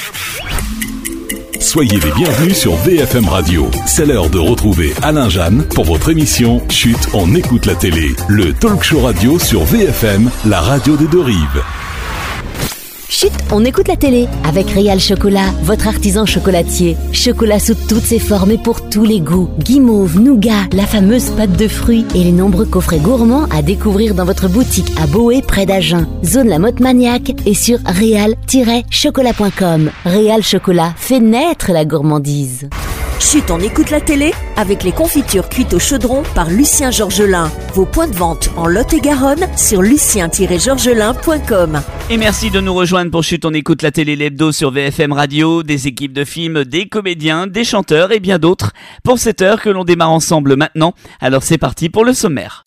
Soyez les bienvenus sur VFM Radio. C'est l'heure de retrouver Alain Jeanne pour votre émission Chut, on écoute la télé. Le talk show radio sur VFM, la radio des deux rives. Chut, on écoute la télé avec Réal Chocolat, votre artisan chocolatier. Chocolat sous toutes ses formes et pour tous les goûts. Guimauve, nougat, la fameuse pâte de fruits et les nombreux coffrets gourmands à découvrir dans votre boutique à Boé près d'Agen. Zone La Motte Maniaque et sur réal-chocolat.com. Réal Chocolat fait naître la gourmandise. Chut, on écoute la télé avec les confitures cuites au chaudron par Lucien Georgelin. Vos points de vente en Lot-et-Garonne sur lucien-georgelin.com. Et merci de nous rejoindre pour Chut, on écoute la télé l'hebdo sur VFM Radio, des équipes de films, des comédiens, des chanteurs et bien d'autres pour cette heure que l'on démarre ensemble maintenant. Alors c'est parti pour le sommaire.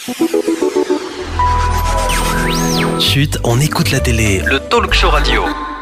Chut, on écoute la télé, le talk show radio.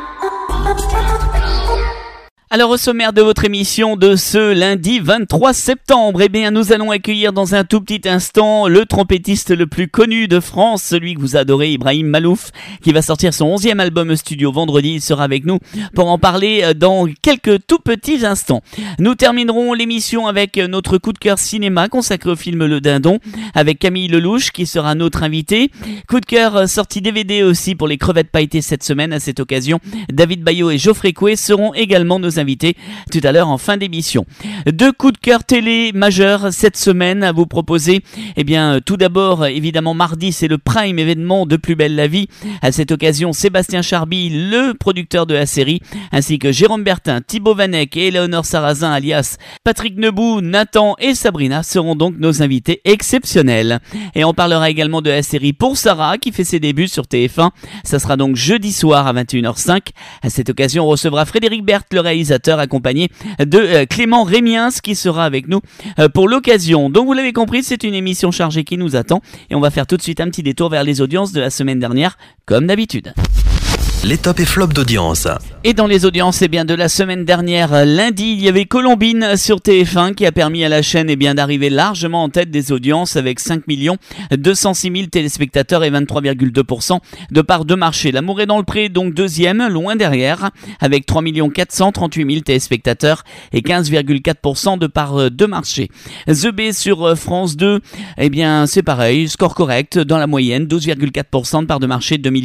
Alors au sommaire de votre émission de ce lundi 23 septembre, eh bien nous allons accueillir dans un tout petit instant le trompettiste le plus connu de France, celui que vous adorez, Ibrahim Malouf, qui va sortir son 11e album studio vendredi. Il sera avec nous pour en parler dans quelques tout petits instants. Nous terminerons l'émission avec notre coup de cœur cinéma consacré au film Le Dindon avec Camille Lelouch qui sera notre invité. Coup de cœur sorti DVD aussi pour les crevettes pailletées cette semaine. À cette occasion, David Bayot et Geoffrey Coué seront également nos invités tout à l'heure en fin d'émission. Deux coups de cœur télé majeurs cette semaine à vous proposer. Eh bien, tout d'abord, évidemment, mardi, c'est le prime événement de Plus belle la vie. À cette occasion, Sébastien Charby, le producteur de la série, ainsi que Jérôme Bertin, Thibaut Vanek et Éléonore Sarrazin, alias Patrick Nebou, Nathan et Sabrina seront donc nos invités exceptionnels. Et on parlera également de la série Pour Sarah, qui fait ses débuts sur TF1. Ça sera donc jeudi soir à 21h05. À cette occasion, on recevra Frédéric Berthe, le réalisateur, accompagné de Clément Rémiens qui sera avec nous pour l'occasion. Donc vous l'avez compris, c'est une émission chargée qui nous attend et on va faire tout de suite un petit détour vers les audiences de la semaine dernière comme d'habitude. Les tops et flops d'audience. Et dans les audiences, eh bien, de la semaine dernière, lundi, il y avait Colombine sur TF1 qui a permis à la chaîne eh bien, d'arriver largement en tête des audiences avec 5 206 000 téléspectateurs et 23,2% de part de marché. L'amour est dans le pré, donc deuxième, loin derrière, avec 3 438 000 téléspectateurs et 15,4% de part de marché. The B sur France 2, eh bien, c'est pareil, score correct dans la moyenne, 12,4% de part de marché, 2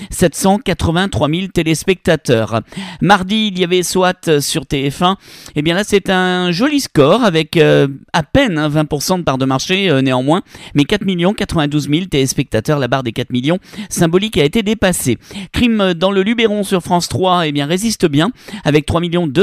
783 000 téléspectateurs. Mardi, il y avait SWAT sur TF1. Et bien là, c'est un joli score avec à peine 20% de part de marché néanmoins, mais 4 92 000 téléspectateurs. La barre des 4 millions symbolique a été dépassée. Crime dans le Luberon sur France 3, eh bien résiste bien avec 3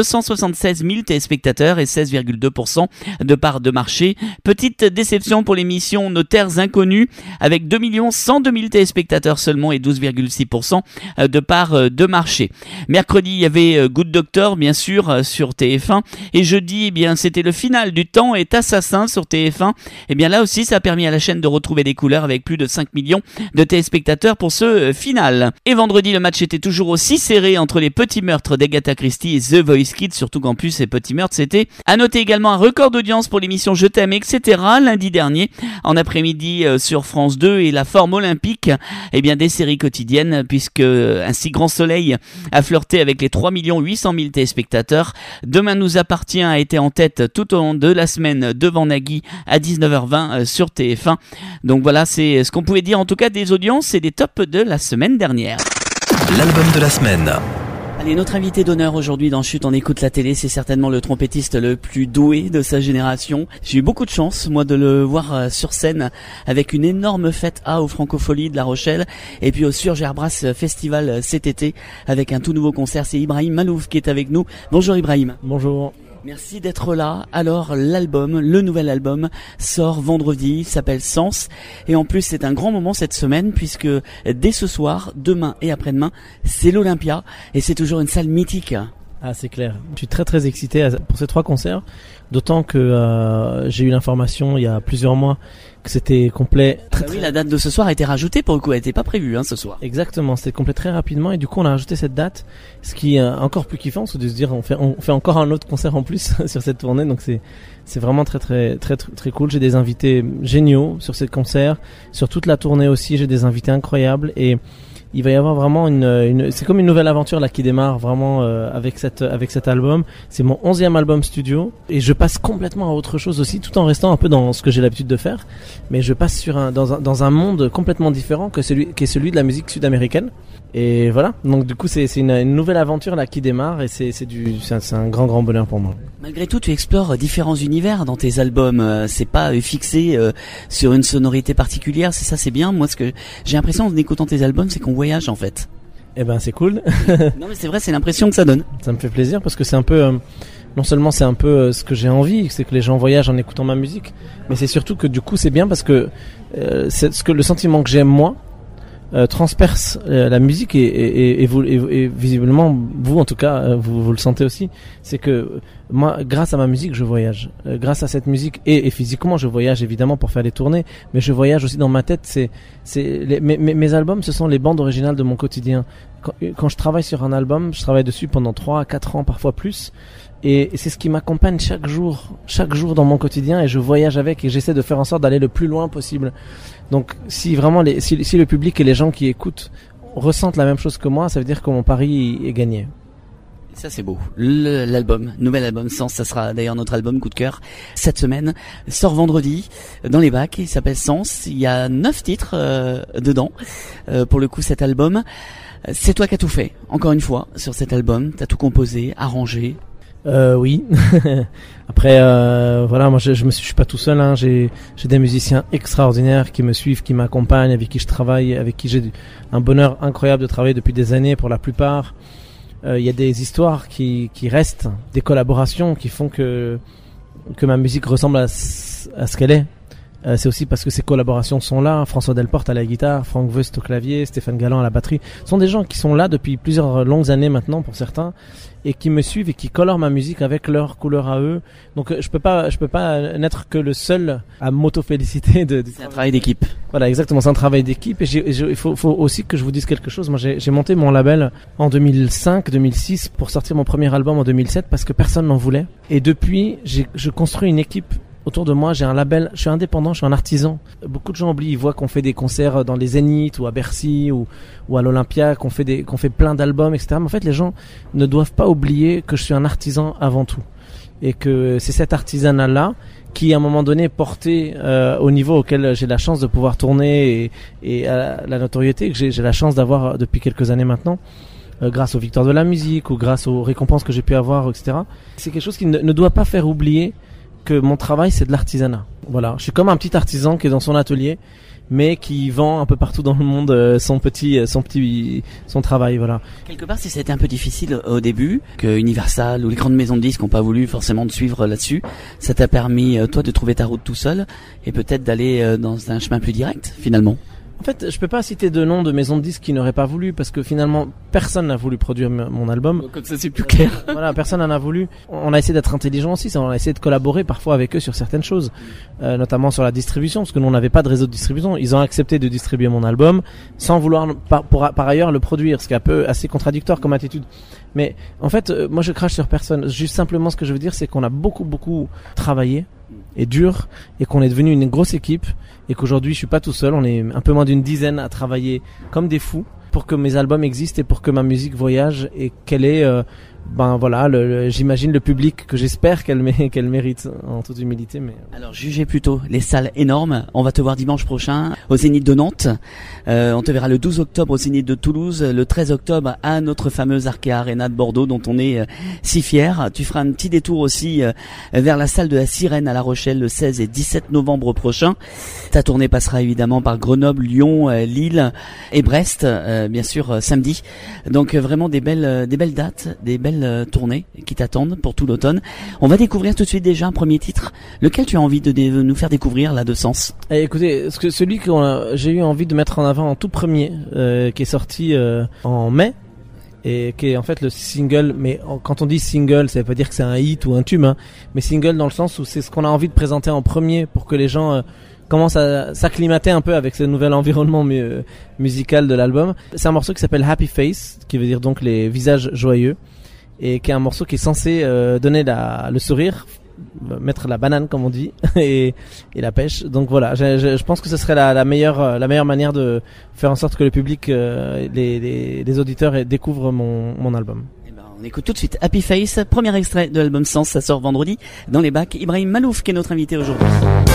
276 000 téléspectateurs et 16,2% de part de marché. Petite déception pour l'émission Nos Terres Inconnues avec 2 102 000 téléspectateurs seulement et 12,6% de part de marché. Mercredi, il y avait Good Doctor, bien sûr, sur TF1. Et jeudi, eh bien, c'était le final du Temps est assassin sur TF1. Et bien là aussi, ça a permis à la chaîne de retrouver des couleurs avec plus de 5 millions de téléspectateurs pour ce final. Et vendredi, le match était toujours aussi serré entre les petits meurtres d'Agatha Christie et The Voice Kids, surtout qu'en plus, ces petits meurtres, c'était à noter également un record d'audience pour l'émission Je t'aime, etc. lundi dernier, en après-midi sur France 2 et la forme olympique, eh bien, des séries quotidiennes, puisque un si grand soleil a flirté avec les 3 800 000 téléspectateurs. Demain nous appartient a été en tête tout au long de la semaine devant Nagui à 19h20 sur TF1. Donc voilà, c'est ce qu'on pouvait dire en tout cas des audiences et des tops de la semaine dernière. L'album de la semaine. Allez, notre invité d'honneur aujourd'hui dans Chut, on écoute la télé, c'est certainement le trompettiste le plus doué de sa génération. J'ai eu beaucoup de chance, moi, de le voir sur scène avec une énorme fête aux Francopholies de La Rochelle et puis au Surgerbras Festival cet été avec un tout nouveau concert. C'est Ibrahim Malouf qui est avec nous. Bonjour Ibrahim. Bonjour. Merci d'être là. Alors l'album, le nouvel album sort vendredi, il s'appelle Sens et en plus c'est un grand moment cette semaine puisque dès ce soir, demain et après-demain, c'est l'Olympia et c'est toujours une salle mythique. Ah, c'est clair. Je suis très très excité pour ces 3 concerts, d'autant que j'ai eu l'information il y a plusieurs mois que c'était complet. Oui, la date de ce soir a été rajoutée pour le coup, elle n'était pas prévue ce soir. Exactement, c'était complet très rapidement et du coup on a rajouté cette date, ce qui est encore plus kiffant, c'est de se dire on fait encore un autre concert en plus sur cette tournée, donc c'est vraiment très très très très cool. J'ai des invités géniaux sur ces concerts, sur toute la tournée aussi, j'ai des invités incroyables et il va y avoir vraiment c'est comme une nouvelle aventure là qui démarre vraiment avec cet album. C'est mon 11e album studio et je passe complètement à autre chose aussi, tout en restant un peu dans ce que j'ai l'habitude de faire, mais je passe dans un monde complètement différent qui est celui de la musique sud-américaine. Et voilà, donc du coup c'est une nouvelle aventure là qui démarre et c'est un grand bonheur pour moi. Malgré tout, tu explores différents univers dans tes albums. C'est pas fixé sur une sonorité particulière. C'est bien. Moi, ce que j'ai l'impression en écoutant tes albums, c'est qu'on voyage en fait. Eh ben c'est cool. Non mais c'est vrai, c'est l'impression que ça donne. Ça me fait plaisir parce que c'est un peu non seulement c'est un peu ce que j'ai envie, c'est que les gens voyagent en écoutant ma musique, mais c'est surtout que du coup c'est bien parce que c'est le sentiment que j'aime moi transperce la musique et visiblement vous en tout cas vous le sentez aussi, c'est que moi grâce à ma musique je voyage, grâce à cette musique et physiquement je voyage évidemment pour faire des tournées, mais je voyage aussi dans ma tête. Mes albums, ce sont les bandes originales de mon quotidien. Quand je travaille sur un album, je travaille dessus pendant 3 à 4 ans, parfois plus. Et c'est ce qui m'accompagne chaque jour dans mon quotidien, et je voyage avec et j'essaie de faire en sorte d'aller le plus loin possible. Donc si vraiment si le public et les gens qui écoutent ressentent la même chose que moi, ça veut dire que mon pari est gagné. Ça c'est beau. Nouvel album Sens, ça sera d'ailleurs notre album coup de cœur cette semaine, sort vendredi dans les bacs, il s'appelle Sens, il y a 9 titres dedans. Pour le coup cet album, c'est toi qui as tout fait, encore une fois, sur cet album, t'as tout composé, arrangé. Oui. Après, voilà, moi je suis pas tout seul, hein. J'ai des musiciens extraordinaires qui me suivent, qui m'accompagnent, avec qui je travaille, avec qui j'ai un bonheur incroyable de travailler depuis des années pour la plupart. Il y a des histoires qui restent, des collaborations qui font que ma musique ressemble à ce qu'elle est. C'est aussi parce que ces collaborations sont là. François Delporte à la guitare, Franck West au clavier, Stéphane Galland à la batterie. Ce sont des gens qui sont là depuis plusieurs longues années maintenant pour certains, et qui me suivent et qui colorent ma musique avec leur couleur à eux. Donc je peux pas n'être que le seul à m'auto-féliciter c'est un travail d'équipe. Voilà, exactement, c'est un travail d'équipe. Et il faut aussi que je vous dise quelque chose. Moi j'ai monté mon label en 2005-2006 pour sortir mon premier album en 2007 parce que personne n'en voulait. Et depuis, je construis une équipe autour de moi. J'ai un label, je suis indépendant, je suis un artisan. Beaucoup de gens oublient, ils voient qu'on fait des concerts dans les Zénith ou à Bercy ou à l'Olympia, qu'on fait plein d'albums, etc. Mais en fait, les gens ne doivent pas oublier que je suis un artisan avant tout. Et que c'est cet artisanat-là qui, à un moment donné, est porté au niveau auquel j'ai la chance de pouvoir tourner et à la notoriété que j'ai la chance d'avoir depuis quelques années maintenant. Grâce aux victoires de la musique ou grâce aux récompenses que j'ai pu avoir, etc. C'est quelque chose qui ne doit pas faire oublier que mon travail c'est de l'artisanat. Voilà, je suis comme un petit artisan qui est dans son atelier, mais qui vend un peu partout dans le monde son travail, voilà. Quelque part, si c'était un peu difficile au début, que Universal ou les grandes maisons de disques n'ont pas voulu forcément te suivre là-dessus, ça t'a permis toi de trouver ta route tout seul et peut-être d'aller dans un chemin plus direct finalement. En fait, je peux pas citer de nom de maison de disques qui n'auraient pas voulu, parce que finalement, personne n'a voulu produire mon album. Comme ça, c'est plus clair. Voilà, personne n'en a voulu. On a essayé d'être intelligent aussi, on a essayé de collaborer parfois avec eux sur certaines choses, notamment sur la distribution, parce que nous on n'avait pas de réseau de distribution. Ils ont accepté de distribuer mon album sans vouloir par ailleurs le produire, ce qui est un peu assez contradictoire comme attitude. Mais en fait, moi je crache sur personne. Juste simplement, ce que je veux dire, c'est qu'on a beaucoup travaillé et dur, et qu'on est devenu une grosse équipe, et qu'aujourd'hui je suis pas tout seul, on est un peu moins d'une dizaine à travailler comme des fous pour que mes albums existent et pour que ma musique voyage et qu'elle ait j'imagine le public que j'espère qu'elle mérite, en toute humilité. Mais alors jugez plutôt les salles énormes. On va te voir dimanche prochain au Zénith de Nantes, on te verra le 12 octobre au Zénith de Toulouse, le 13 octobre à notre fameuse Arkea Arena de Bordeaux dont on est si fiers. Tu feras un petit détour aussi vers la salle de la Sirène à La Rochelle le 16 et 17 novembre prochain. Ta tournée passera évidemment par Grenoble, Lyon, Lille et Brest, bien sûr samedi. Donc vraiment des belles dates, des belles tournées qui t'attendent pour tout l'automne. On va découvrir tout de suite déjà un premier titre. Lequel tu as envie de nous faire découvrir là de Sens? Écoutez, celui que j'ai eu envie de mettre en avant en tout premier, qui est sorti en mai, et qui est en fait le single, mais quand on dit single, ça veut pas dire que c'est un hit ou un tube, hein, mais single dans le sens où c'est ce qu'on a envie de présenter en premier pour que les gens commencent à s'acclimater un peu avec ce nouvel environnement musical de l'album. C'est un morceau qui s'appelle Happy Face, qui veut dire donc les visages joyeux, et qui est un morceau qui est censé donner le sourire mettre la banane comme on dit et la pêche. Donc voilà, je pense que ce serait la meilleure manière de faire en sorte que le public, les auditeurs découvrent mon album. On écoute tout de suite Happy Face, premier extrait de l'album Sens, ça sort vendredi dans les bacs. Ibrahim Malouf qui est notre invité aujourd'hui.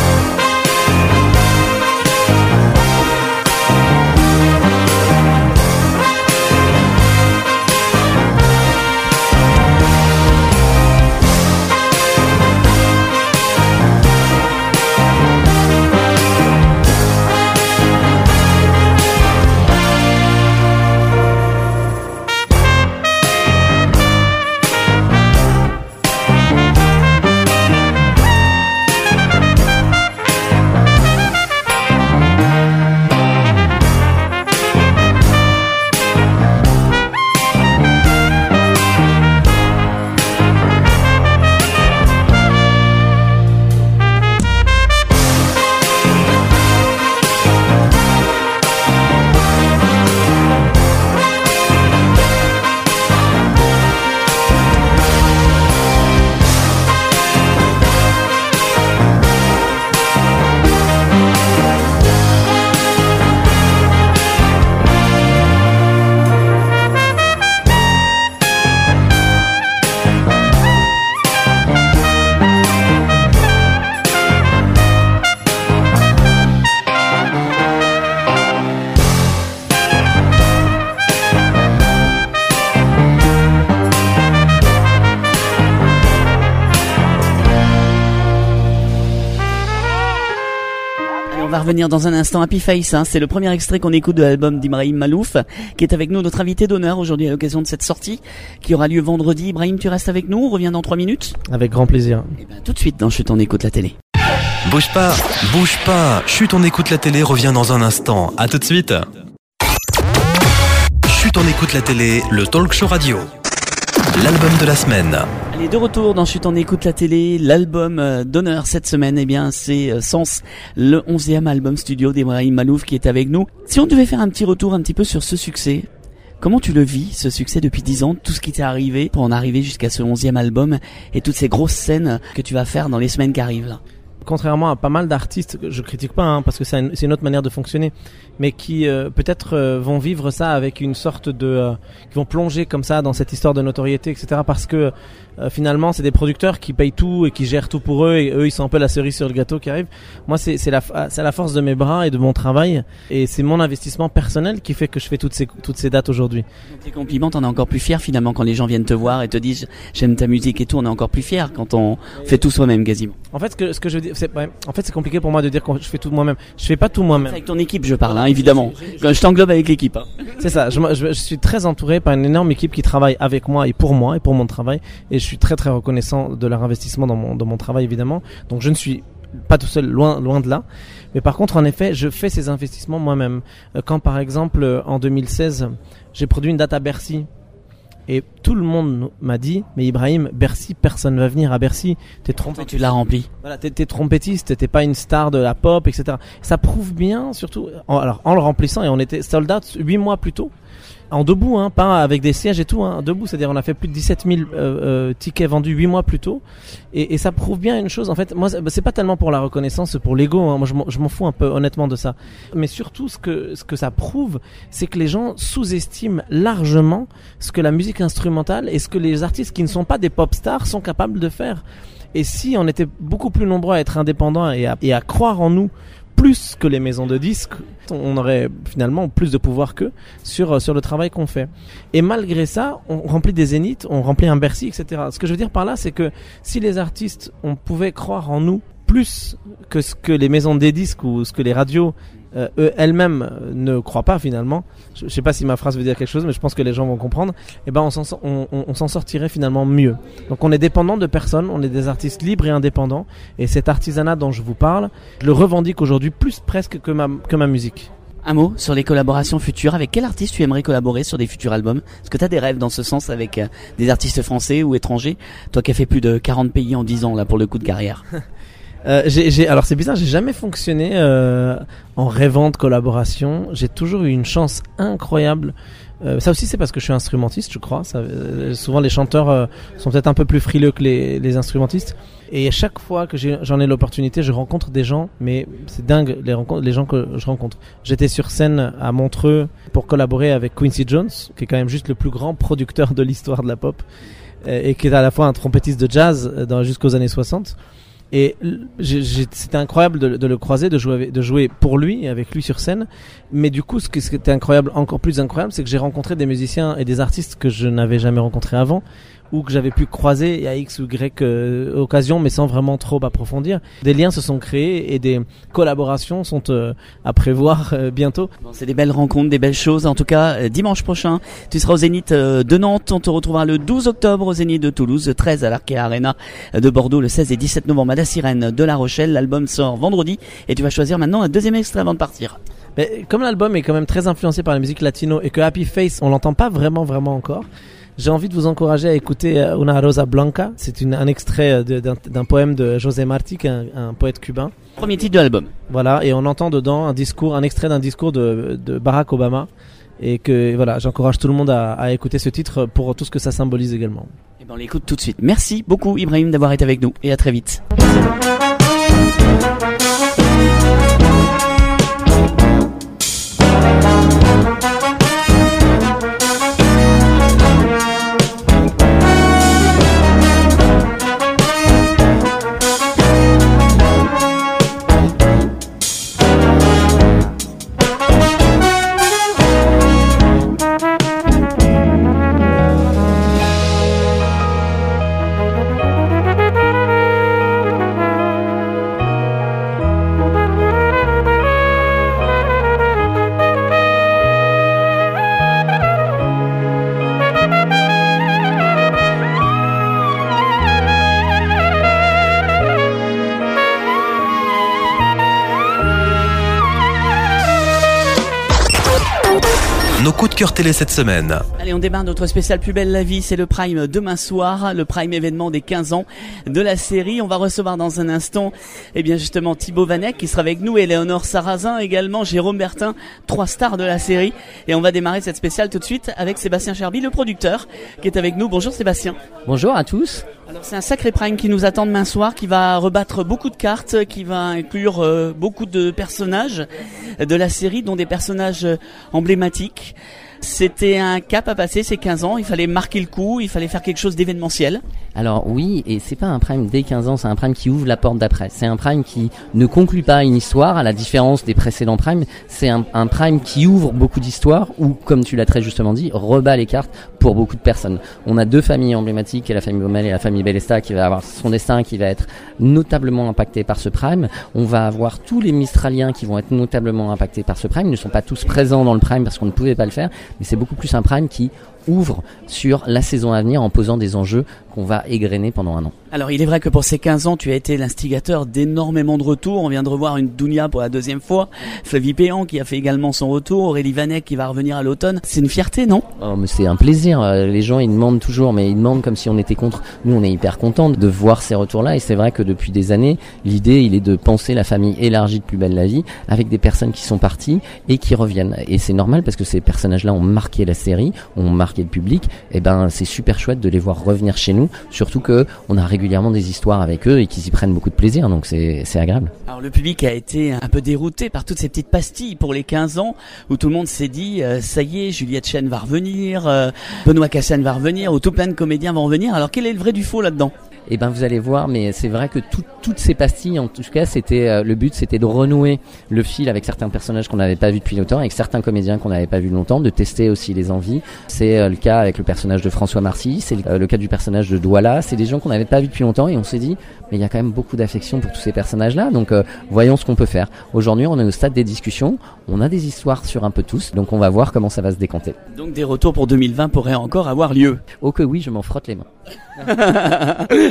On va revenir dans un instant. Happy Face, c'est le premier extrait qu'on écoute de l'album d'Ibrahim Malouf, qui est avec nous, notre invité d'honneur aujourd'hui à l'occasion de cette sortie qui aura lieu vendredi. Ibrahim, tu restes avec nous, on revient dans 3 minutes. Avec grand plaisir. Et bien tout de suite dans Chut, on écoute la télé. Bouge pas. Chut, on écoute la télé revient dans un instant. À tout de suite. Chut, on écoute la télé, le talk show radio. L'album de la semaine. Allez, de retour dans Chut, on écoute la télé. L'album d'honneur cette semaine, eh bien, c'est Sens, le 11e album studio d'Ibrahim Malouf qui est avec nous. Si on devait faire un petit retour un petit peu sur ce succès, comment tu le vis, ce succès depuis 10 ans, tout ce qui t'est arrivé pour en arriver jusqu'à ce 11e album et toutes ces grosses scènes que tu vas faire dans les semaines qui arrivent là? Contrairement à pas mal d'artistes, je critique pas parce que c'est une autre manière de fonctionner, mais qui peut-être vont vivre ça avec une sorte de qui vont plonger comme ça dans cette histoire de notoriété, etc. Parce que finalement c'est des producteurs qui payent tout et qui gèrent tout pour eux, et eux ils sont un peu la cerise sur le gâteau qui arrive. Moi c'est la force de mes bras et de mon travail, et c'est mon investissement personnel qui fait que je fais toutes ces dates aujourd'hui. Donc tes compliments, t'en es encore plus fier finalement quand les gens viennent te voir et te disent j'aime ta musique et tout. On est encore plus fier quand on fait tout soi-même quasiment. En fait ce que je veux dire, en fait c'est compliqué pour moi de dire que je fais tout moi-même. Je fais pas tout moi-même. Avec ton équipe je parle, évidemment. Je t'englobe avec l'équipe. C'est ça. Je suis très entouré par une énorme équipe qui travaille avec moi et pour mon travail, et je suis très très reconnaissant de leur investissement dans mon travail évidemment. Donc je ne suis pas tout seul, loin de là. Mais par contre, en effet, je fais ces investissements moi-même. Quand par exemple en 2016, j'ai produit une date à Bercy. Et tout le monde m'a dit, mais Ibrahim, Bercy, personne ne va venir à Bercy. T'es trompettiste. Tu l'as rempli. Voilà, t'es trompettiste, t'es pas une star de la pop, etc. Ça prouve bien, surtout, en le remplissant, et on était sold out 8 mois plus tôt. En debout, pas avec des sièges et tout, debout, c'est-à-dire on a fait plus de 17 000 tickets vendus 8 mois plus tôt, et ça prouve bien une chose. En fait, moi, c'est pas tellement pour la reconnaissance, c'est pour l'ego. Moi, je m'en fous un peu honnêtement de ça. Mais surtout, ce que ça prouve, c'est que les gens sous-estiment largement ce que la musique instrumentale et ce que les artistes qui ne sont pas des pop stars sont capables de faire. Et si on était beaucoup plus nombreux à être indépendants et à croire en nous plus que les maisons de disques, on aurait finalement plus de pouvoir qu'eux sur le travail qu'on fait. Et malgré ça, on remplit des zéniths, on remplit un Bercy, etc. Ce que je veux dire par là, c'est que si les artistes, on pouvait croire en nous plus que ce que les maisons de disques ou ce que les radios elles-mêmes ne croient pas finalement, je sais pas si ma phrase veut dire quelque chose, mais je pense que les gens vont comprendre, et on s'en sortirait finalement mieux. Donc on est dépendant de personne, on est des artistes libres et indépendants, et cet artisanat dont je vous parle, je le revendique aujourd'hui plus presque que ma musique. Un mot sur les collaborations futures. Avec quel artiste tu aimerais collaborer sur des futurs albums? Est-ce que tu as des rêves dans ce sens avec des artistes français ou étrangers? Toi qui as fait plus de 40 pays en 10 ans là pour le coup de carrière. Alors c'est bizarre, j'ai jamais fonctionné en rêvant de collaboration. J'ai toujours eu une chance incroyable. Ça aussi c'est parce que je suis instrumentiste, je crois. Souvent les chanteurs sont peut-être un peu plus frileux que les instrumentistes. Et à chaque fois que j'en ai l'opportunité, je rencontre des gens, mais c'est dingue les gens que je rencontre. J'étais sur scène à Montreux pour collaborer avec Quincy Jones, qui est quand même juste le plus grand producteur de l'histoire de la pop, et qui est à la fois un trompettiste de jazz jusqu'aux années 60. Et c'était incroyable de le croiser, de jouer pour lui, avec lui sur scène. Mais du coup, ce qui était incroyable, encore plus incroyable, c'est que j'ai rencontré des musiciens et des artistes que je n'avais jamais rencontrés avant, ou que j'avais pu croiser à X ou Y occasion, mais sans vraiment trop approfondir. Des liens se sont créés et des collaborations sont à prévoir bientôt. Bon, c'est des belles rencontres, des belles choses. En tout cas, dimanche prochain, tu seras au Zénith de Nantes. On te retrouvera le 12 octobre au Zénith de Toulouse, le 13 à l'Arkea Arena de Bordeaux, le 16 et 17 novembre à La Sirène de La Rochelle. L'album sort vendredi et tu vas choisir maintenant un deuxième extrait avant de partir. Mais comme l'album est quand même très influencé par la musique latino et que Happy Face, on l'entend pas vraiment encore, j'ai envie de vous encourager à écouter Una Rosa Blanca. C'est un extrait d'un poème de José Martí, qui est un poète cubain. Premier titre de l'album. Voilà, et on entend dedans un extrait d'un discours de Barack Obama. Et que voilà, j'encourage tout le monde à écouter ce titre pour tout ce que ça symbolise également. Et ben on l'écoute tout de suite. Merci beaucoup Ibrahim d'avoir été avec nous et à très vite. Nos coups de cœur télé cette semaine. Allez, on démarre notre spécial Plus belle la vie, c'est le Prime demain soir, le Prime événement des 15 ans de la série. On va recevoir dans un instant, justement Thibaut Vanek qui sera avec nous, Éléonore Sarrazin également, Jérôme Bertin, 3 stars de la série. Et on va démarrer cette spéciale tout de suite avec Sébastien Cherby, le producteur, qui est avec nous. Bonjour Sébastien. Bonjour à tous. Alors c'est un sacré Prime qui nous attend demain soir, qui va rebattre beaucoup de cartes, qui va inclure beaucoup de personnages de la série, dont des personnages emblématiques. C'était un cap à passer ces 15 ans, il fallait marquer le coup, il fallait faire quelque chose d'événementiel. Alors oui, et c'est pas un Prime dès 15 ans, c'est un Prime qui ouvre la porte d'après. C'est un Prime qui ne conclut pas une histoire, à la différence des précédents Prime. C'est un Prime qui ouvre beaucoup d'histoires, ou comme tu l'as très justement dit, rebat les cartes pour beaucoup de personnes. On a 2 familles emblématiques, la famille Baumel et la famille Bellesta, qui va avoir son destin qui va être notablement impacté par ce Prime. On va avoir tous les Mistraliens qui vont être notablement impactés par ce Prime. Ils ne sont pas tous présents dans le Prime parce qu'on ne pouvait pas le faire, mais c'est beaucoup plus un Prime qui ouvre sur la saison à venir en posant des enjeux qu'on va égrener pendant un an. Alors il est vrai que pour ces 15 ans, tu as été l'instigateur d'énormément de retours. On vient de revoir une Dounia pour la 2e fois, Flavie Péan qui a fait également son retour, Aurélie Vanek qui va revenir à l'automne. C'est une fierté, non ? Oh, mais c'est un plaisir. Les gens ils demandent toujours, mais ils demandent comme si on était contre. Nous on est hyper contents de voir ces retours-là, et c'est vrai que depuis des années, l'idée il est de penser la famille élargie de Plus belle la vie avec des personnes qui sont parties et qui reviennent. Et c'est normal parce que ces personnages-là ont marqué la série, ont marqué le public. Et ben c'est super chouette de les voir revenir chez nous, surtout que on a régulièrement des histoires avec eux et qu'ils y prennent beaucoup de plaisir, donc c'est agréable. Alors le public a été un peu dérouté par toutes ces petites pastilles pour les 15 ans où tout le monde s'est dit ça y est, Juliette Chen va revenir, Benoît Cassane va revenir, ou tout plein de comédiens vont revenir. Alors quel est le vrai du faux là-dedans ? Eh ben vous allez voir, mais c'est vrai que toutes ces pastilles, en tout cas, c'était le but, c'était de renouer le fil avec certains personnages qu'on n'avait pas vus depuis longtemps, avec certains comédiens qu'on n'avait pas vus longtemps, de tester aussi les envies. C'est le cas avec le personnage de François Marcy, c'est le cas du personnage de Douala. C'est des gens qu'on n'avait pas vus depuis longtemps et on s'est dit, mais il y a quand même beaucoup d'affection pour tous ces personnages-là, donc voyons ce qu'on peut faire. Aujourd'hui, on est au stade des discussions, on a des histoires sur un peu tous, donc on va voir comment ça va se décanter. Donc des retours pour 2020 pourraient encore avoir lieu. Oh que oui, je m'en frotte les mains.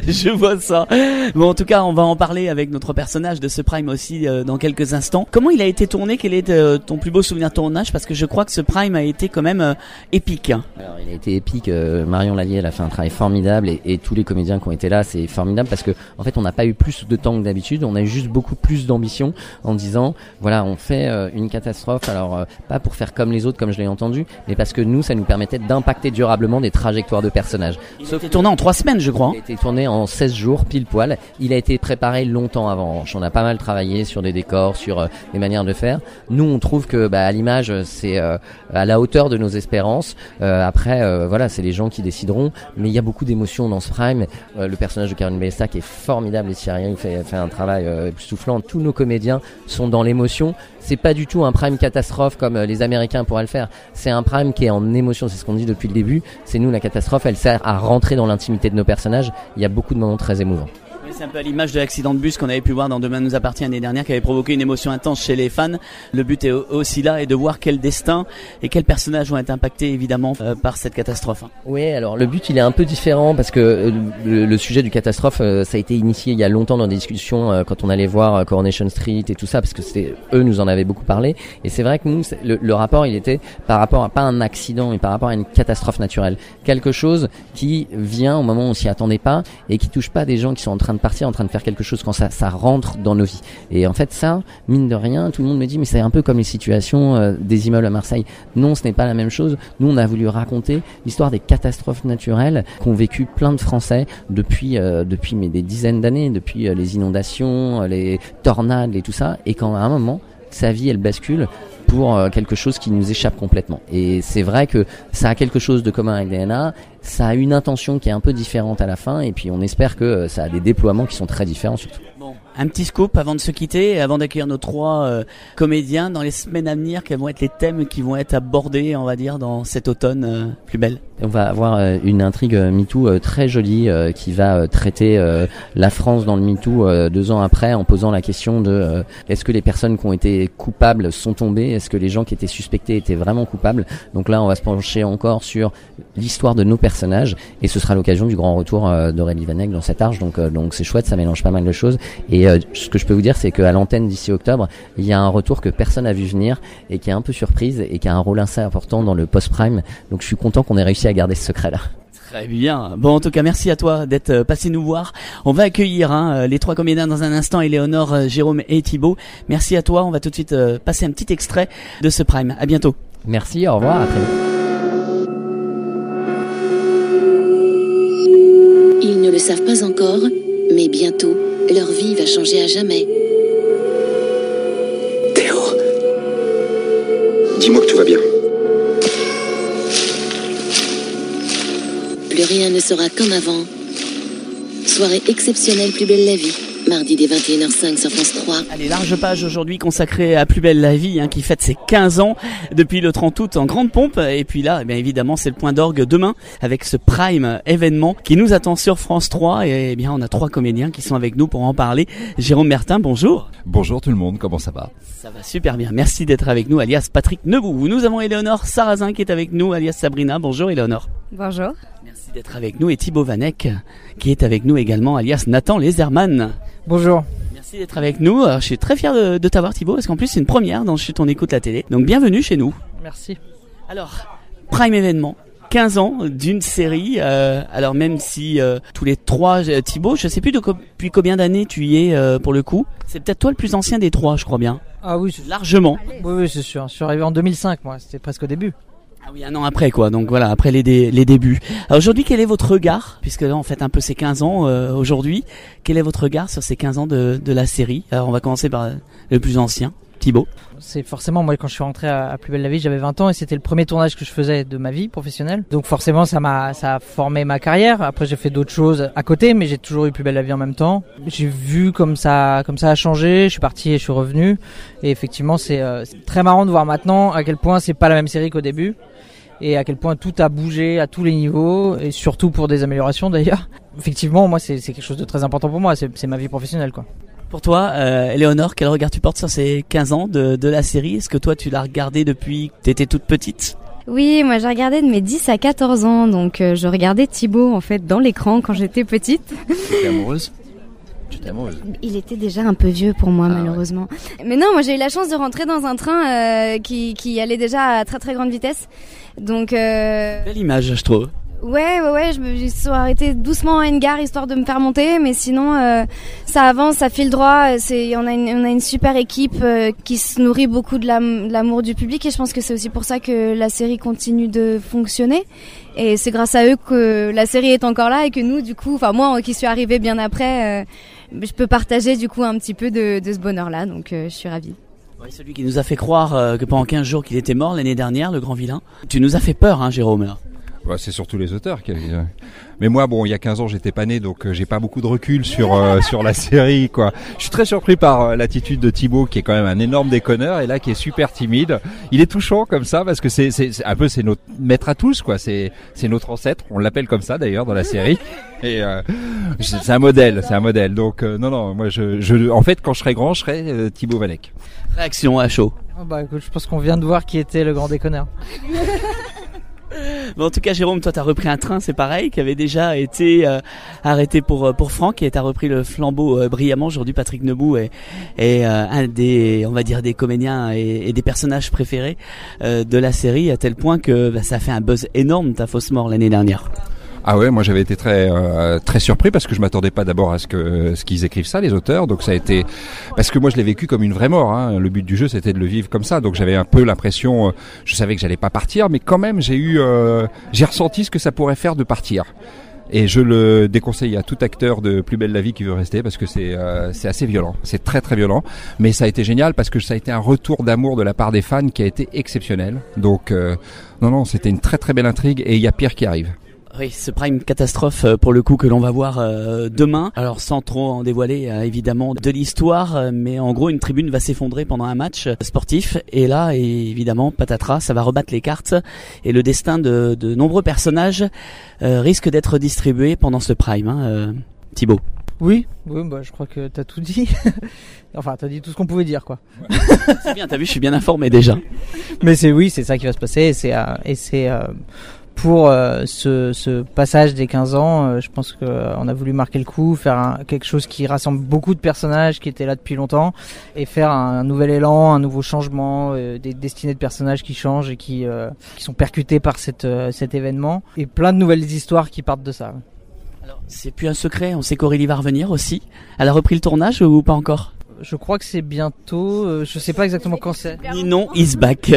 Je vois ça. Bon, en tout cas, on va en parler avec notre personnage de ce Prime aussi dans quelques instants. Comment il a été tourné? Quel est ton plus beau souvenir de tournage? Parce que je crois que ce Prime a été quand même épique. Alors, il a été épique. Marion Lallier, elle a fait un travail formidable et tous les comédiens qui ont été là, c'est formidable parce que en fait, on n'a pas eu plus de temps que d'habitude. On a eu juste beaucoup plus d'ambition en disant, voilà, on fait une catastrophe. Alors, pas pour faire comme les autres, comme je l'ai entendu, mais parce que nous, ça nous permettait d'impacter durablement des trajectoires de personnages. Il a été tourné en 3 semaines, je crois. Il a été tourné en 16 jours, pile poil. Il a été préparé longtemps avant. On a pas mal travaillé sur des décors, sur des manières de faire. Nous, on trouve que à l'image, c'est à la hauteur de nos espérances. Après, voilà, c'est les gens qui décideront. Mais il y a beaucoup d'émotions dans ce Prime. Le personnage de Caroline Bellestac est formidable. Et Thierry fait un travail époustouflant. Tous nos comédiens sont dans l'émotion. C'est pas du tout un Prime catastrophe comme les Américains pourraient le faire. C'est un Prime qui est en émotion. C'est ce qu'on dit depuis le début. C'est nous, la catastrophe, elle sert à rentrer dans l'intimité de nos personnages. Il y a beaucoup de moments très émouvants. C'est un peu à l'image de l'accident de bus qu'on avait pu voir dans Demain nous appartient l'année dernière, qui avait provoqué une émotion intense chez les fans. Le but est aussi là, et de voir quel destin et quels personnages vont être impactés évidemment par cette catastrophe. Oui, alors le but il est un peu différent parce que le sujet du catastrophe, ça a été initié il y a longtemps dans des discussions quand on allait voir Coronation Street et tout ça, parce que eux nous en avaient beaucoup parlé. Et c'est vrai que nous, le rapport il était par rapport à pas un accident, mais par rapport à une catastrophe naturelle, quelque chose qui vient au moment où on s'y attendait pas et qui touche pas des gens qui sont en train de partir, en train de faire quelque chose quand ça rentre dans nos vies. Et en fait ça, mine de rien, tout le monde me dit mais c'est un peu comme les situations des immeubles à Marseille. Non, ce n'est pas la même chose. Nous on a voulu raconter l'histoire des catastrophes naturelles qu'ont vécu plein de Français depuis mais des dizaines d'années, depuis les inondations, les tornades et tout ça, et quand à un moment sa vie elle bascule pour quelque chose qui nous échappe complètement. Et c'est vrai que ça a quelque chose de commun avec DNA, ça a une intention qui est un peu différente à la fin, et puis on espère que ça a des déploiements qui sont très différents surtout. Bon, un petit scoop avant de se quitter, avant d'accueillir nos 3 comédiens, dans les semaines à venir, quels vont être les thèmes qui vont être abordés, on va dire, dans cet automne plus belle? On va avoir une intrigue MeToo très jolie qui va traiter la France dans le MeToo 2 ans après, en posant la question de est-ce que les personnes qui ont été coupables sont tombées, est-ce que les gens qui étaient suspectés étaient vraiment coupables. Donc là on va se pencher encore sur l'histoire de nos personnages, et ce sera l'occasion du grand retour d'Aurélie Vanek dans cet arche, donc c'est chouette, ça mélange pas mal de choses. Et ce que je peux vous dire, c'est qu'à l'antenne d'ici octobre, il y a un retour que personne n'a vu venir et qui est un peu surprise et qui a un rôle assez important dans le post-prime, donc je suis content qu'on ait réussi à garder ce secret-là. Très bien. Bon, en tout cas, merci à toi d'être passé nous voir. On va accueillir les 3 comédiens dans un instant, Éléonore, Jérôme et Thibaut. Merci à toi. On va tout de suite passer un petit extrait de ce Prime. À bientôt. Merci, au revoir, à très vite. Ils ne le savent pas encore, mais bientôt, leur vie va changer à jamais. Théo, dis-moi que tout va bien. Plus rien ne sera comme avant. Soirée exceptionnelle Plus belle la vie. Mardi dès 21h05 sur France 3. Allez, large page aujourd'hui consacrée à Plus belle la vie, qui fête ses 15 ans depuis le 30 août en grande pompe. Et puis là, bien évidemment, c'est le point d'orgue demain avec ce Prime événement qui nous attend sur France 3. Et bien, on a 3 comédiens qui sont avec nous pour en parler. Jérôme Bertin, bonjour. Bonjour tout le monde, comment ça va? Ça va super bien, merci d'être avec nous, alias Patrick Neubou. Nous avons Éléonore Sarrazin qui est avec nous, alias Sabrina. Bonjour Éléonore. Bonjour. Merci d'être avec nous. Et Thibaut Vanek qui est avec nous également, alias Nathan Leserman. Bonjour. Merci d'être avec nous. Alors, je suis très fier de t'avoir Thibaut, parce qu'en plus c'est une première dans Chut on écoute la télé. Donc bienvenue chez nous. Merci. Alors, Prime événement, 15 ans d'une série. Alors même si tous les 3, Thibaut, je sais plus depuis combien d'années tu y es pour le coup. C'est peut-être toi le plus ancien des 3, je crois bien. Ah oui, largement. Oui, c'est sûr. Je suis arrivé en 2005, moi. C'était presque au début. Ah oui, un an après quoi, donc voilà, après les débuts. Alors aujourd'hui, quel est votre regard, puisque là on fête un peu ces 15 ans aujourd'hui, quel est votre regard sur ces 15 ans de la série? Alors on va commencer par le plus ancien, Thibaut. C'est forcément, moi quand je suis rentré à Plus belle la vie, j'avais 20 ans et c'était le premier tournage que je faisais de ma vie professionnelle. Donc forcément ça a formé ma carrière. Après j'ai fait d'autres choses à côté, mais j'ai toujours eu Plus belle la vie en même temps. J'ai vu comme ça a changé, je suis parti et je suis revenu. Et effectivement c'est très marrant de voir maintenant à quel point c'est pas la même série qu'au début. Et à quel point tout a bougé à tous les niveaux, et surtout pour des améliorations d'ailleurs. Effectivement, moi c'est quelque chose de très important pour moi, c'est ma vie professionnelle quoi. Pour toi, Éléonore, quel regard tu portes sur ces 15 ans de la série? Est-ce que toi tu l'as regardé depuis que t'étais toute petite? Oui, moi j'ai regardé de mes 10 à 14 ans, donc je regardais Thibaut en fait dans l'écran quand j'étais petite. T'es amoureuse ? Tu t'es amoureuse ? Il était déjà un peu vieux pour moi malheureusement. Ouais. Mais non, moi j'ai eu la chance de rentrer dans un train qui allait déjà à très très grande vitesse. Donc belle image, je trouve. Ouais, je me suis arrêtée doucement à une gare histoire de me faire monter, mais sinon ça avance, ça file droit. On a une super équipe qui se nourrit beaucoup de l'amour du public, et je pense que c'est aussi pour ça que la série continue de fonctionner. Et c'est grâce à eux que la série est encore là et que nous, du coup, enfin moi qui suis arrivée bien après, je peux partager du coup un petit peu de ce bonheur-là. Donc je suis ravie. Ouais, celui qui nous a fait croire que pendant 15 jours qu'il était mort l'année dernière, le grand vilain. Tu nous as fait peur, hein, Jérôme, là. Ouais, c'est surtout les auteurs qui... Mais moi, bon, il y a 15 ans, j'étais pas né, donc j'ai pas beaucoup de recul sur la série, quoi. Je suis très surpris par l'attitude de Thibaut, qui est quand même un énorme déconneur, et là, qui est super timide. Il est touchant comme ça, parce que c'est un peu, c'est notre maître à tous, quoi. C'est notre ancêtre. On l'appelle comme ça, d'ailleurs, dans la série. Et c'est un modèle. Donc, non, moi, en fait, quand je serai grand, je serai Thibaut Valec. Réaction à chaud. Oh bah, écoute, je pense qu'on vient de voir qui était le grand déconneur. Bon, en tout cas, Jérôme, toi, t'as repris un train, c'est pareil, qui avait déjà été arrêté pour Franck, et t'as repris le flambeau brillamment. Aujourd'hui, Patrick Nebout est un des, on va dire, des comédiens et des personnages préférés de la série, à tel point que ça a fait un buzz énorme, ta fausse mort l'année dernière. Ah ouais, moi j'avais été très surpris, parce que je m'attendais pas d'abord à ce qu'ils écrivent ça, les auteurs. Donc ça a été, parce que moi je l'ai vécu comme une vraie mort, hein. Le but du jeu c'était de le vivre comme ça. Donc j'avais un peu l'impression, je savais que j'allais pas partir, mais quand même j'ai ressenti ce que ça pourrait faire de partir. Et je le déconseille à tout acteur de Plus belle la vie qui veut rester, parce que c'est assez violent, c'est très très violent. Mais ça a été génial, parce que ça a été un retour d'amour de la part des fans qui a été exceptionnel. Donc non, c'était une très très belle intrigue, et il y a pire qui arrive. Oui, ce prime catastrophe pour le coup que l'on va voir demain. Alors sans trop en dévoiler évidemment de l'histoire, mais en gros une tribune va s'effondrer pendant un match sportif, et là évidemment patatras, ça va rebattre les cartes, et le destin de nombreux personnages risque d'être distribué pendant ce prime, hein, Thibaut. Oui, bah je crois que t'as tout dit. Enfin, t'as dit tout ce qu'on pouvait dire, quoi. Ouais. C'est bien, t'as vu, je suis bien informé déjà. Mais c'est ça qui va se passer, et c'est pour ce passage des 15 ans, je pense qu'on a voulu marquer le coup, faire quelque chose qui rassemble beaucoup de personnages qui étaient là depuis longtemps, et faire un nouvel élan, un nouveau changement, des destinées de personnages qui changent et qui sont percutés par cet événement, et plein de nouvelles histoires qui partent de ça. Alors, c'est plus un secret, on sait qu'Aurélie va revenir aussi. Elle a repris le tournage ou pas encore ? Je crois que c'est bientôt, je sais pas exactement quand c'est. Ninon is back.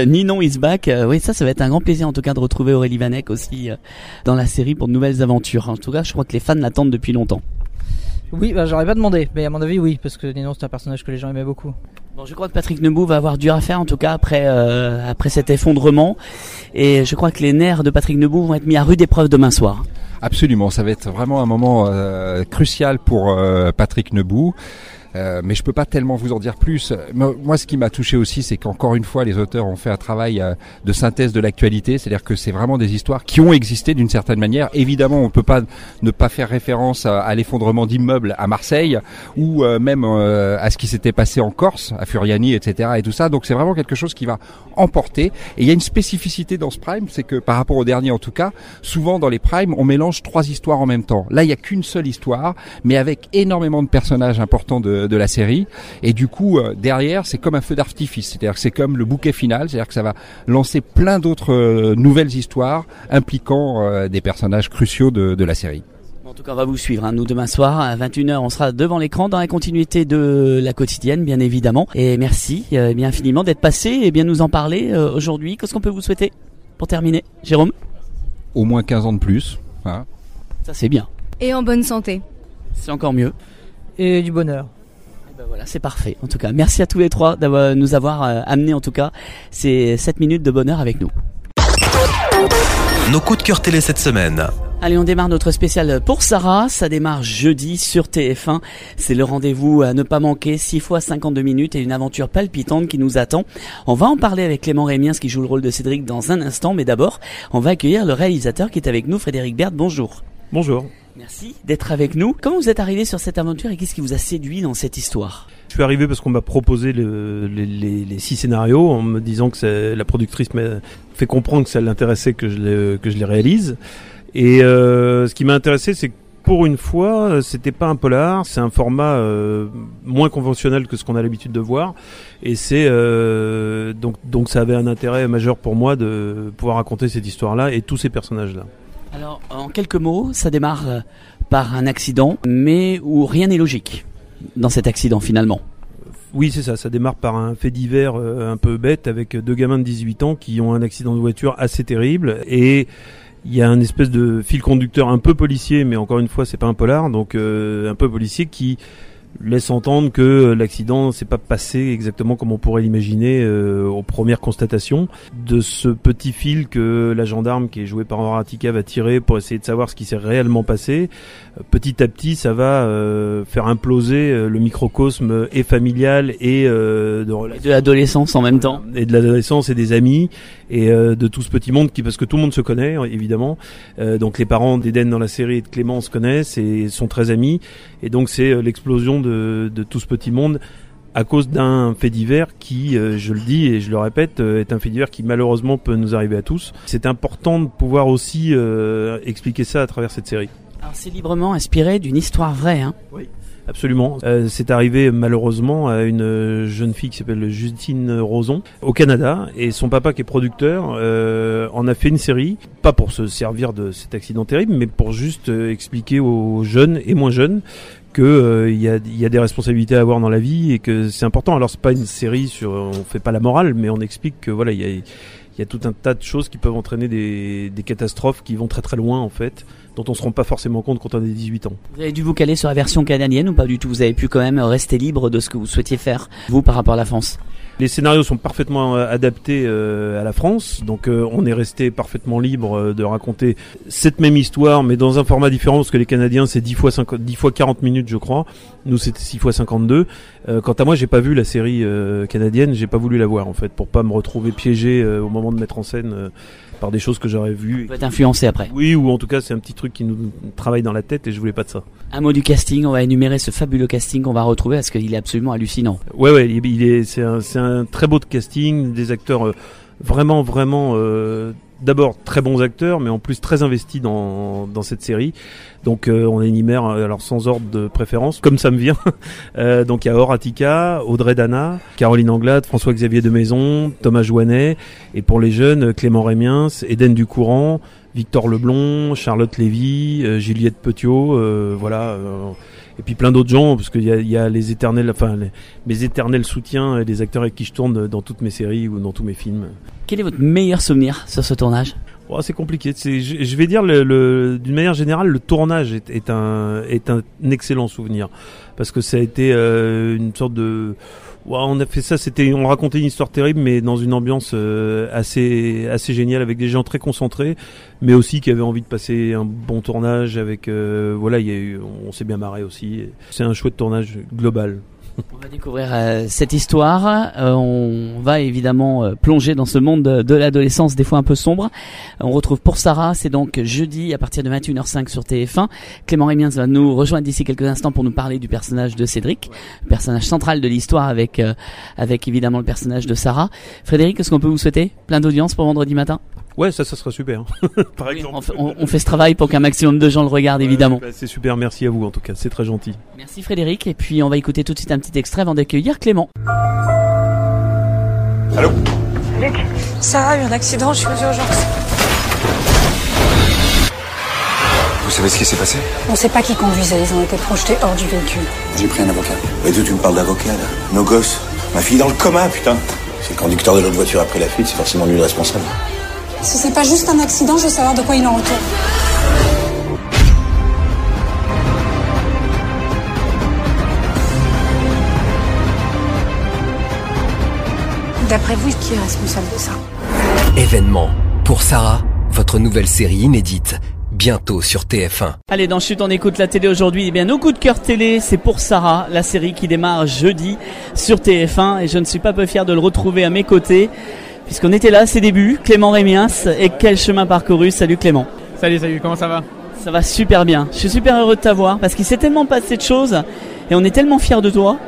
Oui, ça va être un grand plaisir en tout cas de retrouver Aurélie Vanek aussi dans la série pour de nouvelles aventures. En tout cas, je crois que les fans l'attendent depuis longtemps. Oui, j'aurais pas demandé, mais à mon avis oui, parce que Ninon c'est un personnage que les gens aimaient beaucoup. Bon, je crois que Patrick Nebout va avoir dur à faire en tout cas après cet effondrement, et je crois que les nerfs de Patrick Nebout vont être mis à rude épreuve demain soir. Absolument, ça va être vraiment un moment crucial pour Patrick Nebout. Mais je peux pas tellement vous en dire plus. Moi, ce qui m'a touché aussi, c'est qu'encore une fois, les auteurs ont fait un travail de synthèse de l'actualité. C'est-à-dire que c'est vraiment des histoires qui ont existé d'une certaine manière. Évidemment, on peut pas ne pas faire référence à l'effondrement d'immeubles à Marseille, ou même à ce qui s'était passé en Corse, à Furiani, etc. et tout ça. Donc c'est vraiment quelque chose qui va emporter. Et il y a une spécificité dans ce prime, c'est que par rapport au dernier en tout cas, souvent dans les primes, on mélange 3 histoires en même temps. Là, il y a qu'une seule histoire, mais avec énormément de personnages importants de la série, et du coup derrière c'est comme un feu d'artifice, c'est-à-dire que c'est comme le bouquet final, c'est-à-dire que ça va lancer plein d'autres nouvelles histoires impliquant des personnages cruciaux de la série. En tout cas, on va vous suivre, hein. Nous, demain soir, à 21h, on sera devant l'écran dans la continuité de la quotidienne, bien évidemment. Et merci bien infiniment d'être passé et bien nous en parler aujourd'hui. Qu'est-ce qu'on peut vous souhaiter pour terminer, Jérôme ? Au moins 15 ans de plus, hein. Ça, c'est bien. Et en bonne santé. C'est encore mieux. Et du bonheur. Ben voilà, c'est parfait. En tout cas, merci à tous les trois d'avoir nous avoir amené en tout cas ces 7 minutes de bonheur avec nous. Nos coups de cœur télé cette semaine. Allez, on démarre notre spécial pour Sarah. Ça démarre jeudi sur TF1. C'est le rendez-vous à ne pas manquer. 6 fois 52 minutes et une aventure palpitante qui nous attend. On va en parler avec Clément Rémiens qui joue le rôle de Cédric dans un instant. Mais d'abord, on va accueillir le réalisateur qui est avec nous, Frédéric Berd. Bonjour. Bonjour. Merci d'être avec nous. Comment vous êtes arrivé sur cette aventure et qu'est-ce qui vous a séduit dans cette histoire ? Je suis arrivé parce qu'on m'a proposé les 6 scénarios en me disant que la productrice m'a fait comprendre que ça l'intéressait que je les réalise. Et ce qui m'a intéressé, c'est que pour une fois, c'était pas un polar, c'est un format moins conventionnel que ce qu'on a l'habitude de voir. Et c'est donc ça avait un intérêt majeur pour moi de pouvoir raconter cette histoire-là et tous ces personnages-là. Alors, en quelques mots, ça démarre par un accident, mais où rien n'est logique dans cet accident finalement. Oui, c'est ça. Ça démarre par un fait divers un peu bête avec 2 gamins de 18 ans qui ont un accident de voiture assez terrible et il y a un espèce de fil conducteur un peu policier, mais encore une fois, c'est pas un polar, donc un peu policier qui laisse entendre que l'accident s'est pas passé exactement comme on pourrait l'imaginer aux premières constatations. De ce petit fil que la gendarme, qui est jouée par Horatica, va tirer pour essayer de savoir ce qui s'est réellement passé, petit à petit, ça va faire imploser le microcosme et familial et de l'adolescence en même temps. Et de l'adolescence et des amis et de tout ce petit monde parce que tout le monde se connaît évidemment. Donc les parents d'Eden dans la série et de Clément se connaissent et sont très amis. Et donc c'est l'explosion de tout ce petit monde à cause d'un fait divers qui, je le dis et je le répète, est un fait divers qui malheureusement peut nous arriver à tous. C'est important de pouvoir aussi expliquer ça à travers cette série. Alors c'est librement inspiré d'une histoire vraie, hein ? Oui. Absolument. C'est arrivé malheureusement à une jeune fille qui s'appelle Justine Roson au Canada et son papa qui est producteur en a fait une série, pas pour se servir de cet accident terrible mais pour juste expliquer aux jeunes et moins jeunes que il y a des responsabilités à avoir dans la vie et que c'est important. Alors c'est pas une série sur on fait pas la morale mais on explique que voilà il y a tout un tas de choses qui peuvent entraîner des catastrophes qui vont très très loin en fait, dont on se rend pas forcément compte quand on a 18 ans. Vous avez dû vous caler sur la version canadienne ou pas du tout ? Vous avez pu quand même rester libre de ce que vous souhaitiez faire, vous, par rapport à la France ? Les scénarios sont parfaitement adaptés à la France, donc on est resté parfaitement libre de raconter cette même histoire, mais dans un format différent, parce que les Canadiens c'est 10 fois 40 minutes je crois, nous c'était 6 fois 52. Quant à moi j'ai pas vu la série canadienne, j'ai pas voulu la voir en fait, pour pas me retrouver piégé au moment de mettre en scène par des choses que j'aurais vues. Vous pouvez être influencé après. Oui, ou en tout cas c'est un petit truc qui nous travaille dans la tête et je voulais pas de ça. Un mot du casting, on va énumérer ce fabuleux casting qu'on va retrouver parce qu'il est absolument hallucinant. Ouais, c'est un très beau casting, des acteurs vraiment d'abord très bons acteurs, mais en plus très investis dans cette série. Donc on énumère alors sans ordre de préférence, comme ça me vient. Donc il y a Horatica, Audrey Dana, Caroline Anglade, François-Xavier Demaison, Thomas Jouanet, et pour les jeunes, Clément Rémiens, Eden Ducourant, Victor Leblond, Charlotte Lévy, Juliette Petiot, et puis plein d'autres gens, parce qu'il y a les éternels, mes éternels soutiens et les acteurs avec qui je tourne dans toutes mes séries ou dans tous mes films. Quel est votre meilleur souvenir sur ce tournage ? C'est compliqué. Je vais dire d'une manière générale, le tournage est un excellent souvenir parce que ça a été une sorte de. On a fait ça, on racontait une histoire terrible, mais dans une ambiance assez géniale avec des gens très concentrés, mais aussi qui avaient envie de passer un bon tournage avec. On s'est bien marré aussi. C'est un chouette tournage global. On va découvrir cette histoire. On va évidemment plonger dans ce monde de l'adolescence, des fois un peu sombre. On retrouve Pour Sarah, c'est donc jeudi à partir de 21h05 sur TF1. Clément Rémiens va nous rejoindre d'ici quelques instants pour nous parler du personnage de Cédric, personnage central de l'histoire avec évidemment le personnage de Sarah. Frédéric, est-ce qu'on peut vous souhaiter plein d'audience pour vendredi matin ? Ouais, ça sera super. Par exemple. On fait ce travail pour qu'un maximum de gens le regardent, évidemment. C'est super, merci à vous en tout cas, c'est très gentil. Merci Frédéric, et puis on va écouter tout de suite un petit extrait avant d'accueillir Clément. Allô ? Luc, Sarah a eu un accident, je suis aux urgences. Vous savez ce qui s'est passé ? On sait pas qui conduisait, ils ont été projetés hors du véhicule. J'ai pris un avocat. Et toi tu me parles d'avocat là ? Nos gosses. Ma fille dans le coma, putain. Si le conducteur de l'autre voiture a pris la fuite, c'est forcément lui le responsable. Si c'est pas juste un accident, je veux savoir de quoi il en retourne. D'après vous, qui est responsable de ça ? Événement. Pour Sarah, votre nouvelle série inédite. Bientôt sur TF1. Allez, dans Chut, on écoute la télé aujourd'hui. Eh bien, nos coups de cœur télé, c'est Pour Sarah, la série qui démarre jeudi sur TF1. Et je ne suis pas peu fier de le retrouver à mes côtés, puisqu'on était là à ses débuts. Clément Rémiens, et quel chemin parcouru. Salut Clément. Salut, comment ça va ? Ça va super bien. Je suis super heureux de t'avoir parce qu'il s'est tellement passé de choses et on est tellement fiers de toi.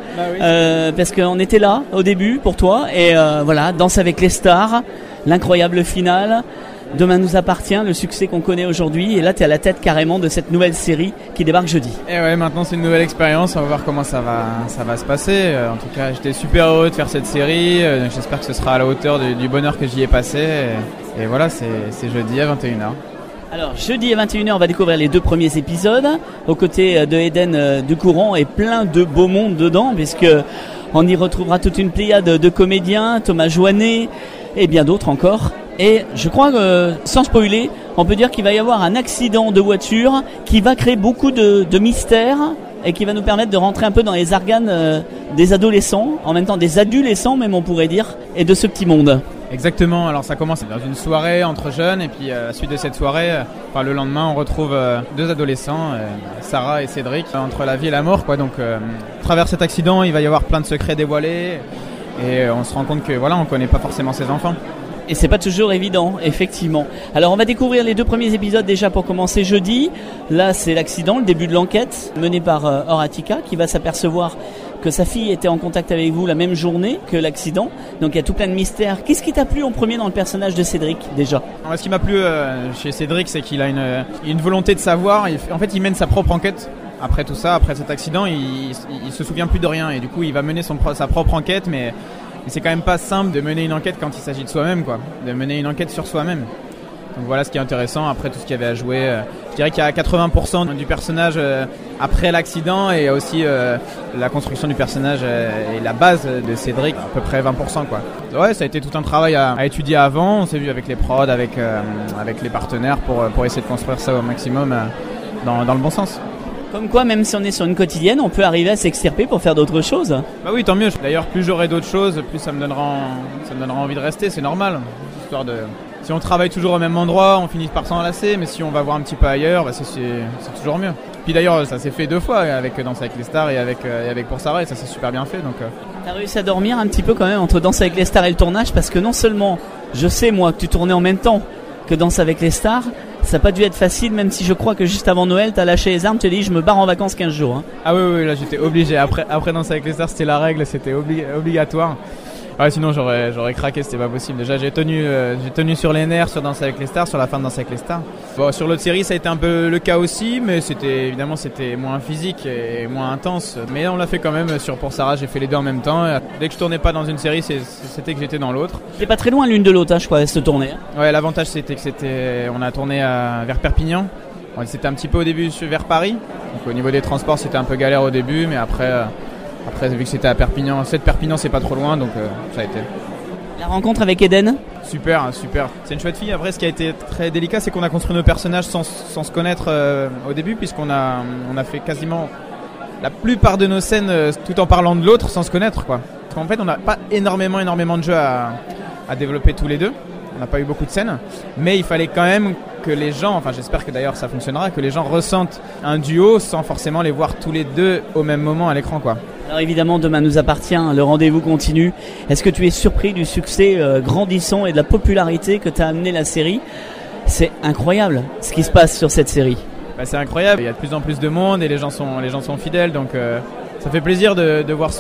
Parce qu'on était là au début pour toi et voilà, Danse avec les stars, l'incroyable finale. Demain nous appartient, le succès qu'on connaît aujourd'hui. Et là, tu es à la tête carrément de cette nouvelle série qui débarque jeudi. Et ouais, maintenant c'est une nouvelle expérience. On va voir comment ça va se passer. En tout cas, j'étais super heureux de faire cette série. J'espère que ce sera à la hauteur du bonheur que j'y ai passé. Et voilà, c'est jeudi à 21h. Alors, jeudi à 21h, on va découvrir les 2 premiers épisodes. Aux côtés de Eden Ducourant et plein de beau monde dedans, puisque on y retrouvera toute une pléiade de comédiens, Thomas Joannet et bien d'autres encore. Et je crois que, sans spoiler, on peut dire qu'il va y avoir un accident de voiture qui va créer beaucoup de mystères et qui va nous permettre de rentrer un peu dans les arcanes des adolescents, en même temps des adolescents même on pourrait dire, et de ce petit monde. Exactement, alors ça commence dans une soirée entre jeunes et puis à la suite de cette soirée, le lendemain on retrouve 2 adolescents, Sarah et Cédric, entre la vie et la mort quoi. Donc à travers cet accident il va y avoir plein de secrets dévoilés et on se rend compte que voilà, on connaît pas forcément ses enfants. Et c'est pas toujours évident, effectivement. Alors on va découvrir les 2 premiers épisodes déjà pour commencer jeudi. Là c'est l'accident, le début de l'enquête menée par Horatica qui va s'apercevoir que sa fille était en contact avec vous la même journée que l'accident. Donc il y a tout plein de mystères. Qu'est-ce qui t'a plu en premier dans le personnage de Cédric déjà ? Alors, ce qui m'a plu chez Cédric, c'est qu'il a une volonté de savoir. En fait, il mène sa propre enquête. Après tout ça, après cet accident, il se souvient plus de rien et du coup, il va mener sa propre enquête, mais c'est quand même pas simple de mener une enquête quand il s'agit de soi-même, quoi. De mener une enquête sur soi-même. Donc voilà ce qui est intéressant. Après tout ce qu'il y avait à jouer, je dirais qu'il y a 80% du personnage après l'accident et aussi la construction du personnage et la base de Cédric, à peu près 20% quoi. Ouais, ça a été tout un travail à étudier avant. On s'est vu avec les prods, avec les partenaires pour essayer de construire ça au maximum dans le bon sens. Comme quoi, même si on est sur une quotidienne, on peut arriver à s'extirper pour faire d'autres choses. Bah oui, tant mieux. D'ailleurs, plus j'aurai d'autres choses, plus ça me donnera envie de rester. C'est normal, histoire de. Si on travaille toujours au même endroit, on finit par s'en lasser, mais si on va voir un petit peu ailleurs, c'est toujours mieux. Puis d'ailleurs, ça s'est fait 2 fois avec Danse avec les stars et avec Pour Sarah, et ça s'est super bien fait. Donc. T'as réussi à dormir un petit peu quand même entre Danse avec les stars et le tournage, parce que non seulement je sais moi que tu tournais en même temps que Danse avec les stars, ça n'a pas dû être facile, même si je crois que juste avant Noël, t'as lâché les armes, tu t'es dit je me barre en vacances 15 jours. Hein. Ah oui, là j'étais obligé. Après Danse avec les stars, c'était la règle, c'était obligatoire. Ouais, sinon j'aurais craqué, c'était pas possible. Déjà j'ai tenu sur les nerfs sur Danse avec les stars, sur la fin de Danse avec les stars. Bon, sur l'autre série ça a été un peu le cas aussi, mais c'était moins physique et moins intense. Mais on l'a fait quand même Pour Sarah, j'ai fait les 2 en même temps. Dès que je tournais pas dans une série, c'était que j'étais dans l'autre. C'est pas très loin l'une de l'autre, je crois, cette tournée. Ouais, l'avantage c'était on a tourné vers Perpignan. C'était un petit peu au début vers Paris. Donc au niveau des transports c'était un peu galère au début, mais après vu que c'était à Perpignan, c'est pas trop loin, donc ça a été. La rencontre avec Eden ? Super. C'est une chouette fille. Après, ce qui a été très délicat, c'est qu'on a construit nos personnages sans se connaître au début, puisqu'on a fait quasiment la plupart de nos scènes tout en parlant de l'autre sans se connaître, quoi. Parce qu'en fait, on n'a pas énormément de jeux à développer tous les deux. On n'a pas eu beaucoup de scènes, mais il fallait quand même que les gens, enfin j'espère que d'ailleurs ça fonctionnera, que les gens ressentent un duo sans forcément les voir tous les deux au même moment à l'écran, quoi. Alors évidemment, Demain nous appartient, le rendez-vous continue. Est-ce que tu es surpris du succès grandissant et de la popularité que t'as amené la série ? C'est incroyable ce qui se passe sur cette série. Bah, c'est incroyable, il y a de plus en plus de monde et les gens sont fidèles, donc ça fait plaisir de voir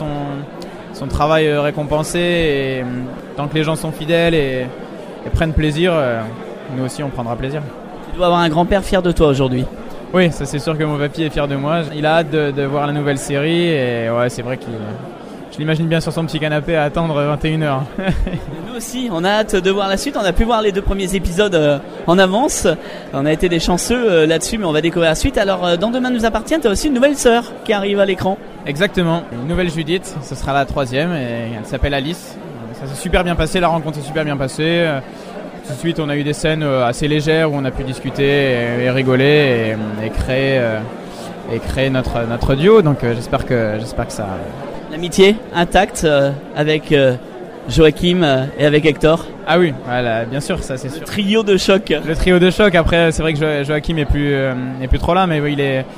son travail récompensé, et tant que les gens sont fidèles et prennent plaisir, nous aussi on prendra plaisir. Tu dois avoir un grand-père fier de toi aujourd'hui. Oui, ça c'est sûr que mon papy est fier de moi. Il a hâte de voir la nouvelle série et ouais, c'est vrai je l'imagine bien sur son petit canapé à attendre 21h. Nous aussi, on a hâte de voir la suite. On a pu voir les 2 premiers épisodes en avance. On a été des chanceux là-dessus, mais on va découvrir la suite. Alors, dans Demain nous appartient, tu as aussi une nouvelle sœur qui arrive à l'écran. Exactement, une nouvelle Judith, ce sera la 3e et elle s'appelle Alice. Ça s'est super bien passé, la rencontre s'est super bien passée. Tout de suite, on a eu des scènes assez légères où on a pu discuter et rigoler et créer notre duo. Donc j'espère que ça. L'amitié intacte avec Joachim et avec Hector. Ah oui, voilà, bien sûr, ça c'est sûr. Le trio de choc. Le trio de choc. Après, c'est vrai que Joachim est plus trop là, mais il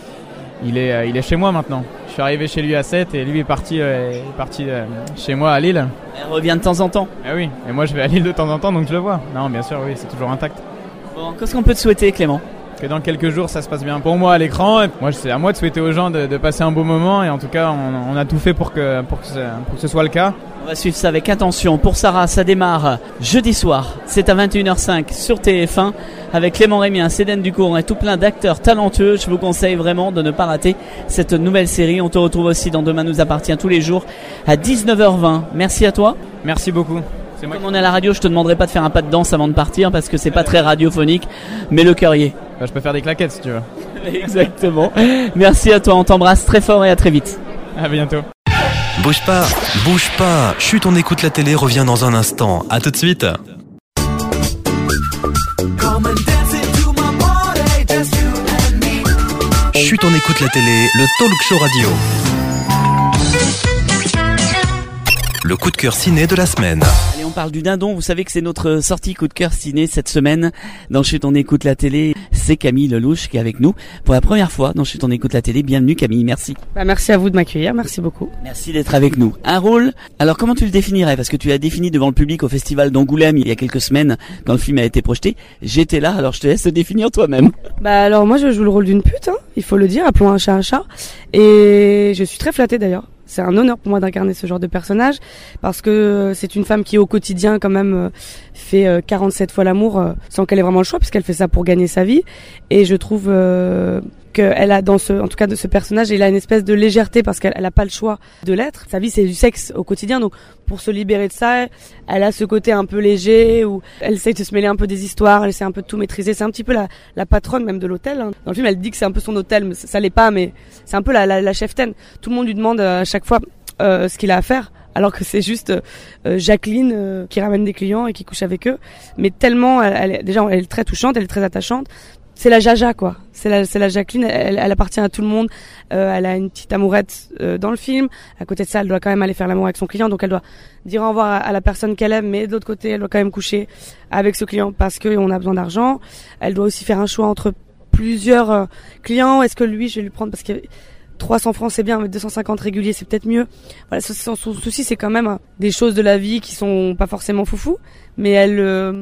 est chez moi maintenant. Je suis arrivé chez lui à 7 et lui est parti chez moi à Lille. Elle revient de temps en temps. Ah oui, et moi je vais à Lille de temps en temps, donc je le vois. Non, bien sûr, oui, c'est toujours intact. Bon, qu'est-ce qu'on peut te souhaiter, Clément ? que dans quelques jours ça se passe bien pour moi à l'écran. Et moi, c'est à moi de souhaiter aux gens de passer un beau moment, et en tout cas on a tout fait pour que ce soit le cas. On va suivre ça avec attention. Pour Sarah, ça démarre jeudi soir. C'est à 21h05 sur TF1 avec Clément Rémien, Cédène Ducourant et tout plein d'acteurs talentueux. Je vous conseille vraiment de ne pas rater cette nouvelle série. On te retrouve aussi dans Demain nous appartient tous les jours à 19h20. Merci à toi. Merci beaucoup. Comme on est à la radio, je te demanderai pas de faire un pas de danse avant de partir parce que c'est pas très radiophonique, mais le cœur y est. Je peux faire des claquettes si tu veux. Exactement. Merci à toi, on t'embrasse très fort et à très vite. À bientôt. Bouge pas, Chut, on écoute la télé, revient dans un instant. À tout de suite. Chut, on écoute la télé, le talk show radio. Le coup de cœur ciné de la semaine. Allez, on parle du dindon. Vous savez que c'est notre sortie coup de cœur ciné cette semaine. Dans Chut, on écoute la télé. C'est Camille Lelouch qui est avec nous pour la première fois dans Chut, on écoute la télé. Bienvenue Camille, merci. Merci à vous de m'accueillir, merci beaucoup. Merci d'être avec nous. Un rôle, alors comment tu le définirais? Parce que tu l'as défini devant le public au festival d'Angoulême il y a quelques semaines quand le film a été projeté. J'étais là, alors je te laisse te définir toi-même. Alors moi je joue le rôle d'une pute, il faut le dire, appelons un chat un chat. Et je suis très flattée d'ailleurs. C'est un honneur pour moi d'incarner ce genre de personnage parce que c'est une femme qui au quotidien quand même fait 47 fois l'amour sans qu'elle ait vraiment le choix puisqu'elle fait ça pour gagner sa vie. Et je trouve qu'elle a en tout cas de ce personnage, il a une espèce de légèreté parce qu'elle a pas le choix de l'être. Sa vie c'est du sexe au quotidien, donc pour se libérer de ça, elle a ce côté un peu léger où elle essaie de se mêler un peu des histoires, elle essaie un peu de tout maîtriser. C'est un petit peu la patronne même de l'hôtel. Dans le film, elle dit que c'est un peu son hôtel, mais ça l'est pas, mais c'est un peu la cheftaine. Tout le monde lui demande à chaque fois ce qu'il a à faire. Alors que c'est juste Jacqueline qui ramène des clients et qui couche avec eux. Mais tellement, elle est très touchante, elle est très attachante. C'est la Jaja quoi. C'est la Jacqueline. Elle appartient à tout le monde. Elle a une petite amourette dans le film. À côté de ça, elle doit quand même aller faire l'amour avec son client. Donc elle doit dire au revoir à la personne qu'elle aime. Mais de l'autre côté, elle doit quand même coucher avec ce client parce qu'on a besoin d'argent. Elle doit aussi faire un choix entre plusieurs clients. Est-ce que lui, je vais lui prendre parce que 300 francs c'est bien, mais 250 réguliers c'est peut-être mieux. Voilà, son souci c'est quand même des choses de la vie qui sont pas forcément foufou, mais elle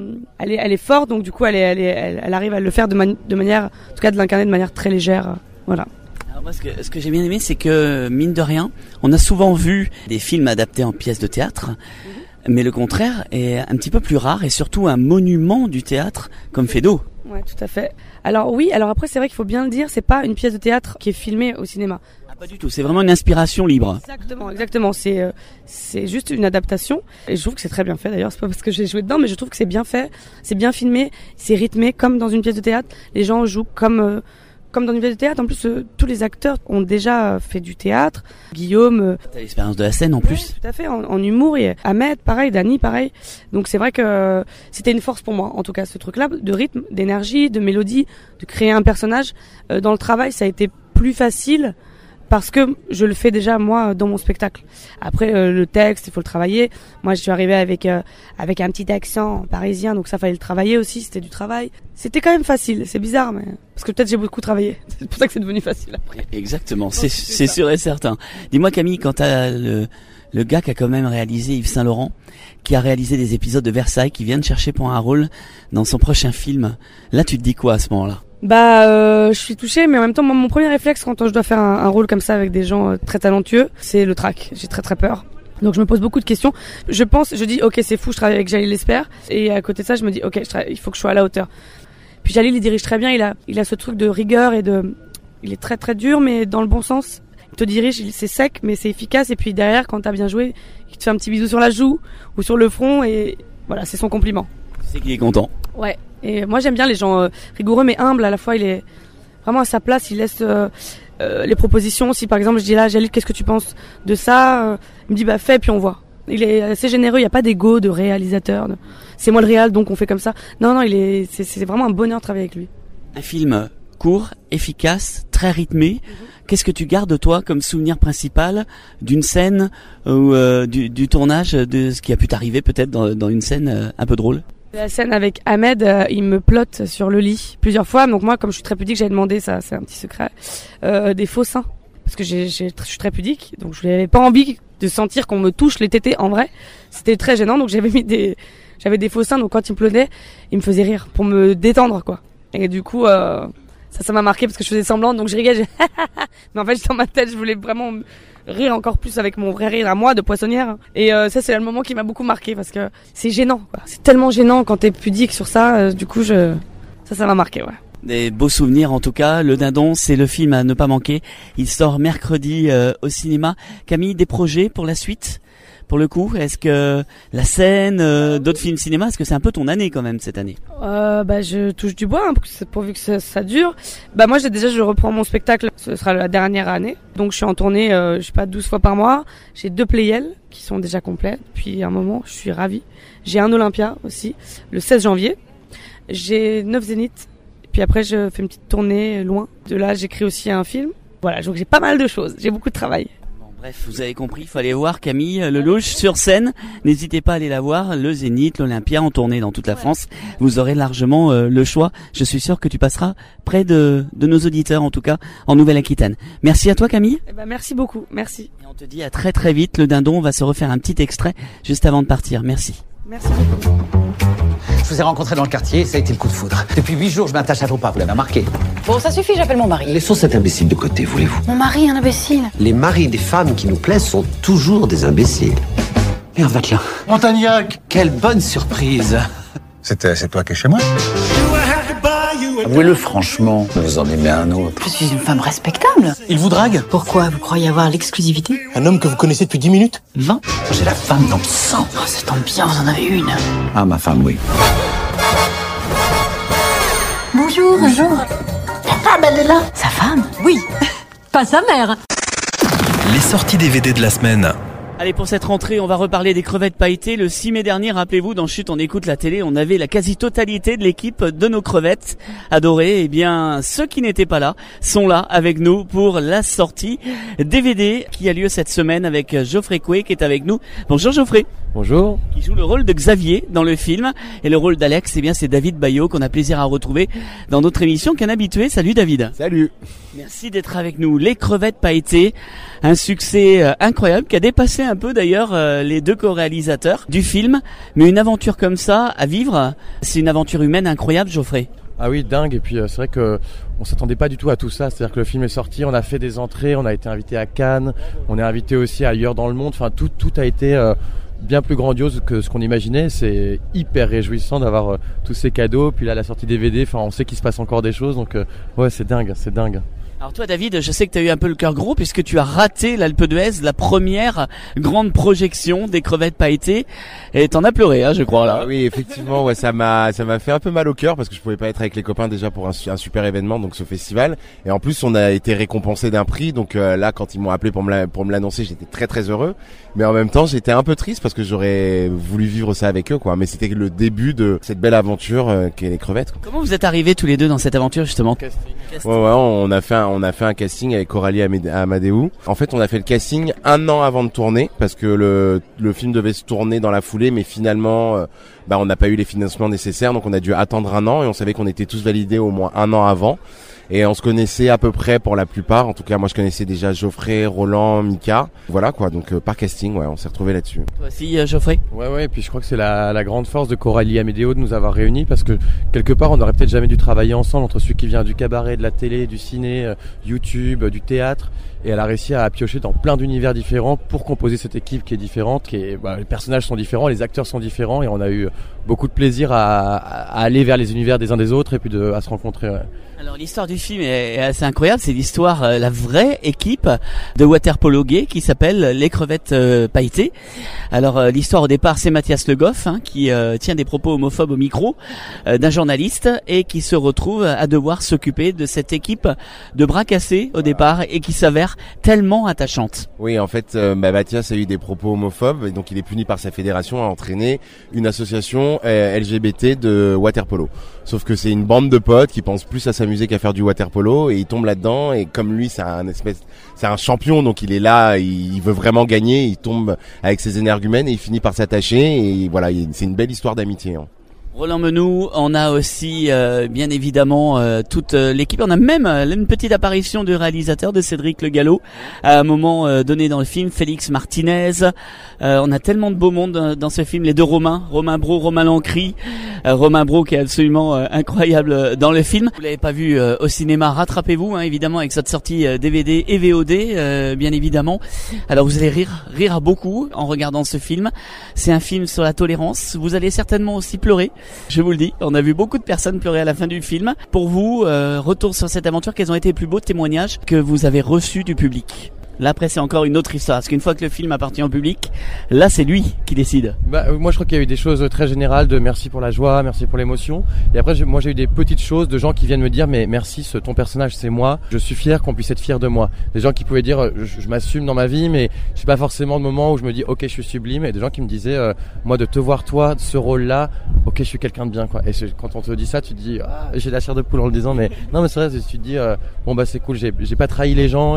est forte, donc du coup elle arrive à le faire de manière, en tout cas de l'incarner de manière très légère. Voilà. Alors moi, ce que j'ai bien aimé, c'est que mine de rien, on a souvent vu des films adaptés en pièces de théâtre. Mais le contraire est un petit peu plus rare et surtout un monument du théâtre comme Feydeau. Ouais, tout à fait. Alors oui, alors après c'est vrai qu'il faut bien le dire, c'est pas une pièce de théâtre qui est filmée au cinéma. Ah, pas du tout, c'est vraiment une inspiration libre. Exactement, c'est juste une adaptation et je trouve que c'est très bien fait d'ailleurs, c'est pas parce que j'ai joué dedans, mais je trouve que c'est bien fait, c'est bien filmé, c'est rythmé comme dans une pièce de théâtre, les gens jouent comme dans une pièce de théâtre. En plus, tous les acteurs ont déjà fait du théâtre. Guillaume... T'as l'expérience de la scène en plus. Oui, tout à fait, en humour. Et Ahmed, pareil, Dany, pareil. Donc c'est vrai que c'était une force pour moi, en tout cas, ce truc-là, de rythme, d'énergie, de mélodie, de créer un personnage. Dans le travail, ça a été plus facile parce que je le fais déjà moi dans mon spectacle. Après le texte, il faut le travailler. Moi, je suis arrivée avec un petit accent parisien, donc ça fallait le travailler aussi. C'était du travail. C'était quand même facile. C'est bizarre, mais parce que peut-être j'ai beaucoup travaillé. C'est pour ça que c'est devenu facile après. Exactement, c'est sûr et certain. Dis-moi Camille, quand t'as le gars qui a quand même réalisé Yves Saint Laurent, qui a réalisé des épisodes de Versailles, qui vient de chercher pour un rôle dans son prochain film, là tu te dis quoi à ce moment-là? Je suis touchée, mais en même temps, mon premier réflexe quand je dois faire un rôle comme ça avec des gens très talentueux, c'est le trac. J'ai très très peur. Donc je me pose beaucoup de questions. Je dis ok c'est fou, je travaille avec Jalil Lesper, et à côté de ça je me dis ok il faut que je sois à la hauteur. Puis Jalil il dirige très bien, il a ce truc de rigueur et il est très très dur mais dans le bon sens. Il te dirige, c'est sec mais c'est efficace, et puis derrière quand t'as bien joué, il te fait un petit bisou sur la joue ou sur le front et voilà, c'est son compliment. C'est qu'il est content. Ouais. Et moi j'aime bien les gens rigoureux mais humbles à la fois. Il est vraiment à sa place, il laisse les propositions. Si par exemple je dis là Jalil qu'est-ce que tu penses de ça, il me dit bah fais puis on voit. Il est assez généreux, il n'y a pas d'ego de réalisateur. C'est moi le réal donc on fait comme ça. Non c'est vraiment un bonheur de travailler avec lui. Un film court, efficace, très rythmé. Qu'est-ce que tu gardes toi comme souvenir principal d'une scène ou du tournage de ce qui a pu t'arriver peut-être dans une scène un peu drôle? La scène avec Ahmed, il me plotte sur le lit plusieurs fois. Donc moi, comme je suis très pudique, j'avais demandé, ça c'est un petit secret, des faux seins. Parce que je suis très pudique, donc je n'avais pas envie de sentir qu'on me touche les tétés en vrai. C'était très gênant, donc j'avais des faux seins. Donc quand il me plottait, il me faisait rire pour me détendre quoi. Et du coup, Ça m'a marqué parce que je faisais semblant, donc je rigolais. Mais en fait, dans ma tête, je voulais vraiment rire encore plus avec mon vrai rire à moi de poissonnière. Et ça, c'est le moment qui m'a beaucoup marqué parce que c'est gênant, quoi. C'est tellement gênant quand t'es pudique sur ça. Du coup, ça m'a marqué, ouais. Des beaux souvenirs en tout cas. Le Dindon, c'est le film à ne pas manquer. Il sort mercredi au cinéma. Camille, des projets pour la suite? Pour le coup, est-ce que la scène, d'autres films cinéma, est-ce que c'est un peu ton année quand même cette année? Je touche du bois, hein, pourvu que ça dure. Moi, je reprends mon spectacle. Ce sera la dernière année. Donc, je suis en tournée, 12 fois par mois. J'ai 2 Playel qui sont déjà complets depuis un moment. Je suis ravie. J'ai un Olympia aussi, le 16 janvier. J'ai 9 Zéniths. Puis après, je fais une petite tournée loin. De là, j'écris aussi un film. Voilà, donc j'ai pas mal de choses. J'ai beaucoup de travail. Bref, vous avez compris, il faut aller voir Camille Lelouch sur scène. N'hésitez pas à aller la voir, le Zénith, l'Olympia, en tournée dans toute la France. Vous aurez largement le choix. Je suis sûr que tu passeras près de nos auditeurs, en tout cas en Nouvelle-Aquitaine. Merci à toi Camille. Merci beaucoup, merci. Et on te dit à très très vite. Le Dindon, on va se refaire un petit extrait juste avant de partir. Merci. Merci beaucoup. Je vous ai rencontré dans le quartier, ça a été le coup de foudre. Depuis 8 jours, je m'attache à vos pas, vous l'avez remarqué. Bon, ça suffit, j'appelle mon mari. Laissons cet imbécile de côté, voulez-vous? Mon mari, un imbécile. Les maris des femmes qui nous plaisent sont toujours des imbéciles. Merde, va-t-là. Montagnac, quelle bonne surprise. C'est toi qui es chez moi? Avouez-le franchement, vous en aimez un autre. Je suis une femme respectable. Il vous drague? Pourquoi? Vous croyez avoir l'exclusivité? Un homme que vous connaissez depuis 10 minutes? 20? J'ai la femme dans le sang. Oh, ça tombe bien, vous en avez une. Ah, ma femme, oui. Bonjour. Ta femme, elle est là. Sa femme? Oui. Pas sa mère. Les sorties DVD de la semaine. Allez, pour cette rentrée, on va reparler des crevettes pailletées. Le 6 mai dernier, rappelez-vous, dans Chut, on écoute la télé, on avait la quasi-totalité de l'équipe de nos crevettes adorées. Eh bien, ceux qui n'étaient pas là sont là avec nous pour la sortie DVD qui a lieu cette semaine avec Geoffrey Coué qui est avec nous. Bonjour Geoffrey. Bonjour. Qui joue le rôle de Xavier dans le film. Et le rôle d'Alex, eh bien, c'est David Bayot qu'on a plaisir à retrouver dans notre émission qu'un habitué. Salut David. Salut. Merci d'être avec nous. Les crevettes pailletées, un succès incroyable qui a dépassé un peu d'ailleurs les 2 co-réalisateurs du film. Mais une aventure comme ça à vivre, c'est une aventure humaine incroyable, Geoffrey. Ah oui, dingue. Et puis c'est vrai que on s'attendait pas du tout à tout ça. C'est-à-dire que le film est sorti, on a fait des entrées, on a été invité à Cannes, on est invité aussi ailleurs dans le monde. Enfin, tout a été bien plus grandiose que ce qu'on imaginait. C'est hyper réjouissant d'avoir tous ces cadeaux. Puis là, la sortie DVD, on sait qu'il se passe encore des choses. Donc ouais, c'est dingue. Alors toi David, je sais que tu as eu un peu le cœur gros puisque tu as raté l'Alpe d'Huez, la première grande projection des crevettes pailletées, et t'en as pleuré, je crois là. Ah oui, effectivement, ouais, ça m'a fait un peu mal au cœur parce que je pouvais pas être avec les copains déjà pour un super événement, donc ce festival, et en plus on a été récompensé d'un prix, donc là quand ils m'ont appelé pour me l'annoncer, j'étais très très heureux, mais en même temps j'étais un peu triste parce que j'aurais voulu vivre ça avec eux, quoi. Mais c'était le début de cette belle aventure qu'est les crevettes, quoi. Comment vous êtes arrivés tous les deux dans cette aventure justement? Ouais, on a fait un casting avec Coralie Amadeu. En fait, on a fait le casting 1 an avant de tourner parce que le film devait se tourner dans la foulée, mais finalement, on n'a pas eu les financements nécessaires, donc on a dû attendre 1 an et on savait qu'on était tous validés au moins 1 an avant. Et on se connaissait à peu près pour la plupart. En tout cas, moi, je connaissais déjà Geoffrey, Roland, Mika. Voilà, quoi. Donc, par casting, ouais, on s'est retrouvés là-dessus. Toi aussi, Geoffrey? Ouais. Et puis, je crois que c'est la grande force de Coralie Amédéo de nous avoir réunis parce que, quelque part, on n'aurait peut-être jamais dû travailler ensemble entre celui qui vient du cabaret, de la télé, du ciné, YouTube, du théâtre. Et elle a réussi à piocher dans plein d'univers différents pour composer cette équipe qui est différente, les personnages sont différents, les acteurs sont différents et on a eu beaucoup de plaisir à aller vers les univers des uns des autres et puis à se rencontrer. Ouais. Alors l'histoire du film est assez incroyable, c'est l'histoire, la vraie équipe de water-polo gay qui s'appelle les crevettes pailletées. Alors l'histoire au départ c'est Mathias Le Goff qui tient des propos homophobes au micro d'un journaliste et qui se retrouve à devoir s'occuper de cette équipe de bras cassés au départ et qui s'avère tellement attachante. Oui, en fait Mathias a eu des propos homophobes et donc il est puni par sa fédération à entraîner une association LGBT de water-polo. Sauf que c'est une bande de potes qui pensent plus à s'amuser qu'à faire du water-polo et il tombe là-dedans et comme lui c'est un champion donc il est là, il veut vraiment gagner, il tombe avec ses énergumènes et il finit par s'attacher et voilà, c'est une belle histoire d'amitié. Roland Menou, on a aussi bien évidemment toute l'équipe, on a même une petite apparition du réalisateur de Cédric Le Gallo à un moment donné dans le film, Félix Martinez. On a tellement de beau monde dans ce film, les deux Romain Brault, Romain Lancry, Romain Brault qui est absolument incroyable dans le film. Vous l'avez pas vu au cinéma, rattrapez-vous évidemment avec cette sortie DVD et VOD bien évidemment. Alors vous allez rire beaucoup en regardant ce film. C'est un film sur la tolérance, vous allez certainement aussi pleurer. Je vous le dis, on a vu beaucoup de personnes pleurer à la fin du film. Pour vous, retour sur cette aventure, quels ont été les plus beaux témoignages que vous avez reçus du public ? Là après c'est encore une autre histoire, parce qu'une fois que le film appartient au public, là c'est lui qui décide. Moi je crois qu'il y a eu des choses très générales de merci pour la joie, merci pour l'émotion. Et après j'ai eu des petites choses de gens qui viennent me dire mais merci, ton personnage c'est moi, je suis fier qu'on puisse être fier de moi. Des gens qui pouvaient dire je m'assume dans ma vie mais c'est pas forcément le moment où je me dis ok je suis sublime. Et des gens qui me disaient moi de te voir toi, ce rôle là, ok je suis quelqu'un de bien quoi. Et quand on te dit ça tu te dis j'ai la chair de poule en le disant mais non mais c'est vrai, tu te dis bon bah c'est cool, j'ai pas trahi les gens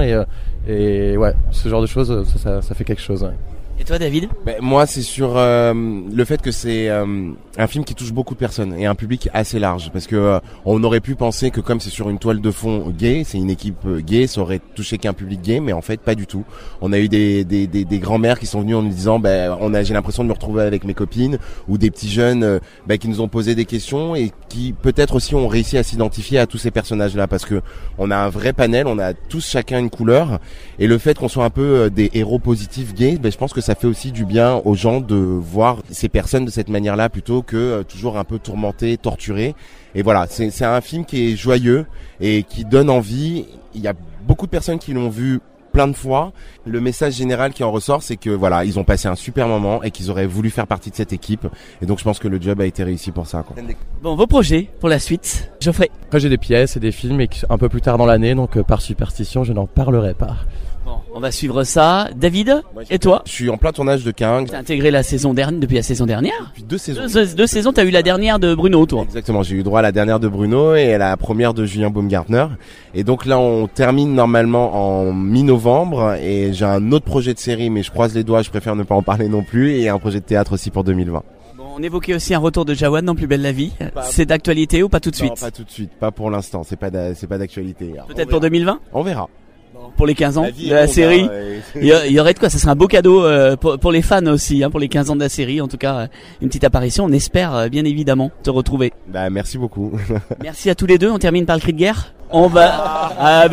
et ouais, ce genre de choses, ça fait quelque chose. Ouais. Et toi David ? Moi c'est sur le fait que c'est un film qui touche beaucoup de personnes et un public assez large, parce que on aurait pu penser que comme c'est sur une toile de fond gay, c'est une équipe gay, ça aurait touché qu'un public gay, mais en fait pas du tout. On a eu des grands-mères qui sont venues en nous disant j'ai l'impression de me retrouver avec mes copines, ou des petits jeunes qui nous ont posé des questions et qui peut-être aussi ont réussi à s'identifier à tous ces personnages-là, parce que on a un vrai panel, on a tous chacun une couleur, et le fait qu'on soit un peu des héros positifs gays, je pense que ça fait aussi du bien aux gens de voir ces personnes de cette manière-là plutôt que toujours un peu tourmentés, torturés. Et voilà, c'est un film qui est joyeux et qui donne envie. Il y a beaucoup de personnes qui l'ont vu plein de fois. Le message général qui en ressort, c'est que voilà, ils ont passé un super moment et qu'ils auraient voulu faire partie de cette équipe. Et donc je pense que le job a été réussi pour ça, quoi. Bon, vos projets pour la suite, Geoffrey ? Après j'ai des pièces et des films et un peu plus tard dans l'année, donc par superstition je n'en parlerai pas. Bon, on va suivre ça. David, et toi ? Je suis en plein tournage de King. T'as intégré depuis la saison dernière ? Depuis 2 saisons. 2 saisons, t'as eu la dernière de Bruno, toi ? Exactement, j'ai eu droit à la dernière de Bruno et à la première de Julien Baumgartner. Et donc là, on termine normalement en mi-novembre et j'ai un autre projet de série, mais je croise les doigts, je préfère ne pas en parler non plus, et un projet de théâtre aussi pour 2020. On évoquait aussi un retour de Jawad dans Plus belle la vie. C'est d'actualité ou pas tout de suite ? Non, pas tout de suite, pas pour l'instant, c'est pas d'actualité. Peut-être pour 2020 ? On verra. Pour les 15 ans de la série, il y aurait de quoi, ça serait un beau cadeau pour les fans aussi, pour les 15 ans de la série, en tout cas une petite apparition, on espère bien évidemment te retrouver. Merci beaucoup. Merci à tous les deux, on termine par le cri de guerre. On va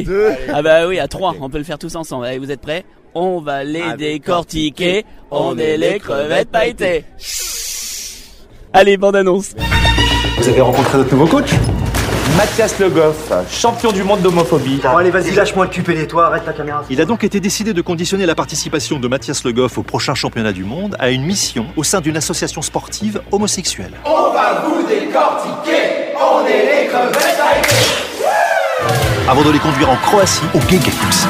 oui, à 3, on peut le faire tous ensemble. Allez, vous êtes prêts ? On va les décortiquer, on est les crevettes pailletées. Allez, bande annonce. Vous avez rencontré notre nouveau coach ? Mathias Le Goff, champion du monde d'homophobie. Bon allez, vas-y, lâche-moi le cul, toi, arrête ta caméra. Il a donc été décidé de conditionner la participation de Mathias Le Goff au prochain championnat du monde à une mission au sein d'une association sportive homosexuelle. On va vous décortiquer, on est les crevettes pailletées. Avant de les conduire en Croatie au Gay Games.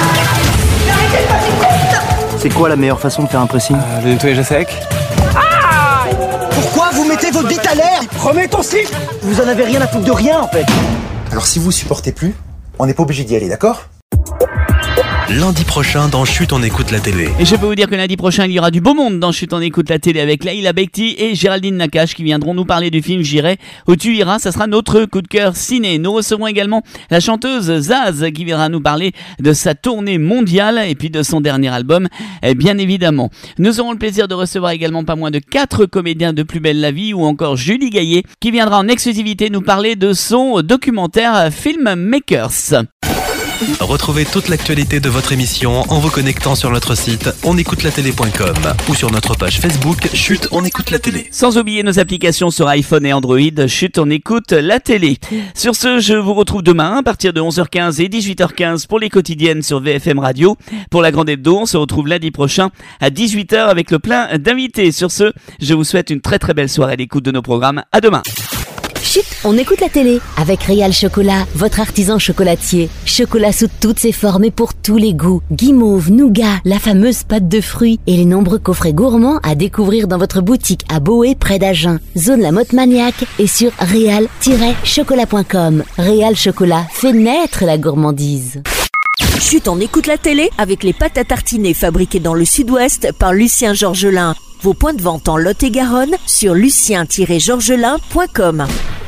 C'est quoi la meilleure façon de faire un pressing ? Le nettoyage à sec. Pourquoi vous mettez votre bite à l'air ? Remets ton slip ! Vous en avez rien à foutre de rien en fait. Alors si vous supportez plus, on n'est pas obligé d'y aller, d'accord ? Lundi prochain dans Chut, on écoute la télé. Et je peux vous dire que lundi prochain, il y aura du beau monde dans Chut, on écoute la télé avec Laïla Bekti et Géraldine Nakache qui viendront nous parler du film J'irai où tu iras. Ça sera notre coup de cœur ciné. Nous recevrons également la chanteuse Zaz qui viendra nous parler de sa tournée mondiale et puis de son dernier album, bien évidemment. Nous aurons le plaisir de recevoir également pas moins de 4 comédiens de Plus belle la vie ou encore Julie Gaillet qui viendra en exclusivité nous parler de son documentaire Filmmakers. Retrouvez toute l'actualité de votre émission en vous connectant sur notre site onécoutelatélé.com ou sur notre page Facebook Chut, on écoute la télé. Sans oublier nos applications sur iPhone et Android, Chut, on écoute la télé. Sur ce, je vous retrouve demain à partir de 11h15 et 18h15 pour les quotidiennes sur VFM Radio. Pour la grande hebdo, on se retrouve lundi prochain à 18h avec le plein d'invités. Sur ce, je vous souhaite une très très belle soirée à l'écoute de nos programmes. À demain. Chut, on écoute la télé avec Réal Chocolat, votre artisan chocolatier. Chocolat sous toutes ses formes et pour tous les goûts. Guimauve, nougat, la fameuse pâte de fruits et les nombreux coffrets gourmands à découvrir dans votre boutique à Boé près d'Agen. Zone La Motte Maniaque et sur réal-chocolat.com. Réal Chocolat fait naître la gourmandise. Chut, on écoute la télé avec les pâtes à tartiner fabriquées dans le Sud-Ouest par Lucien Georgelin. Vos points de vente en Lot-et-Garonne sur lucien-georgelin.com.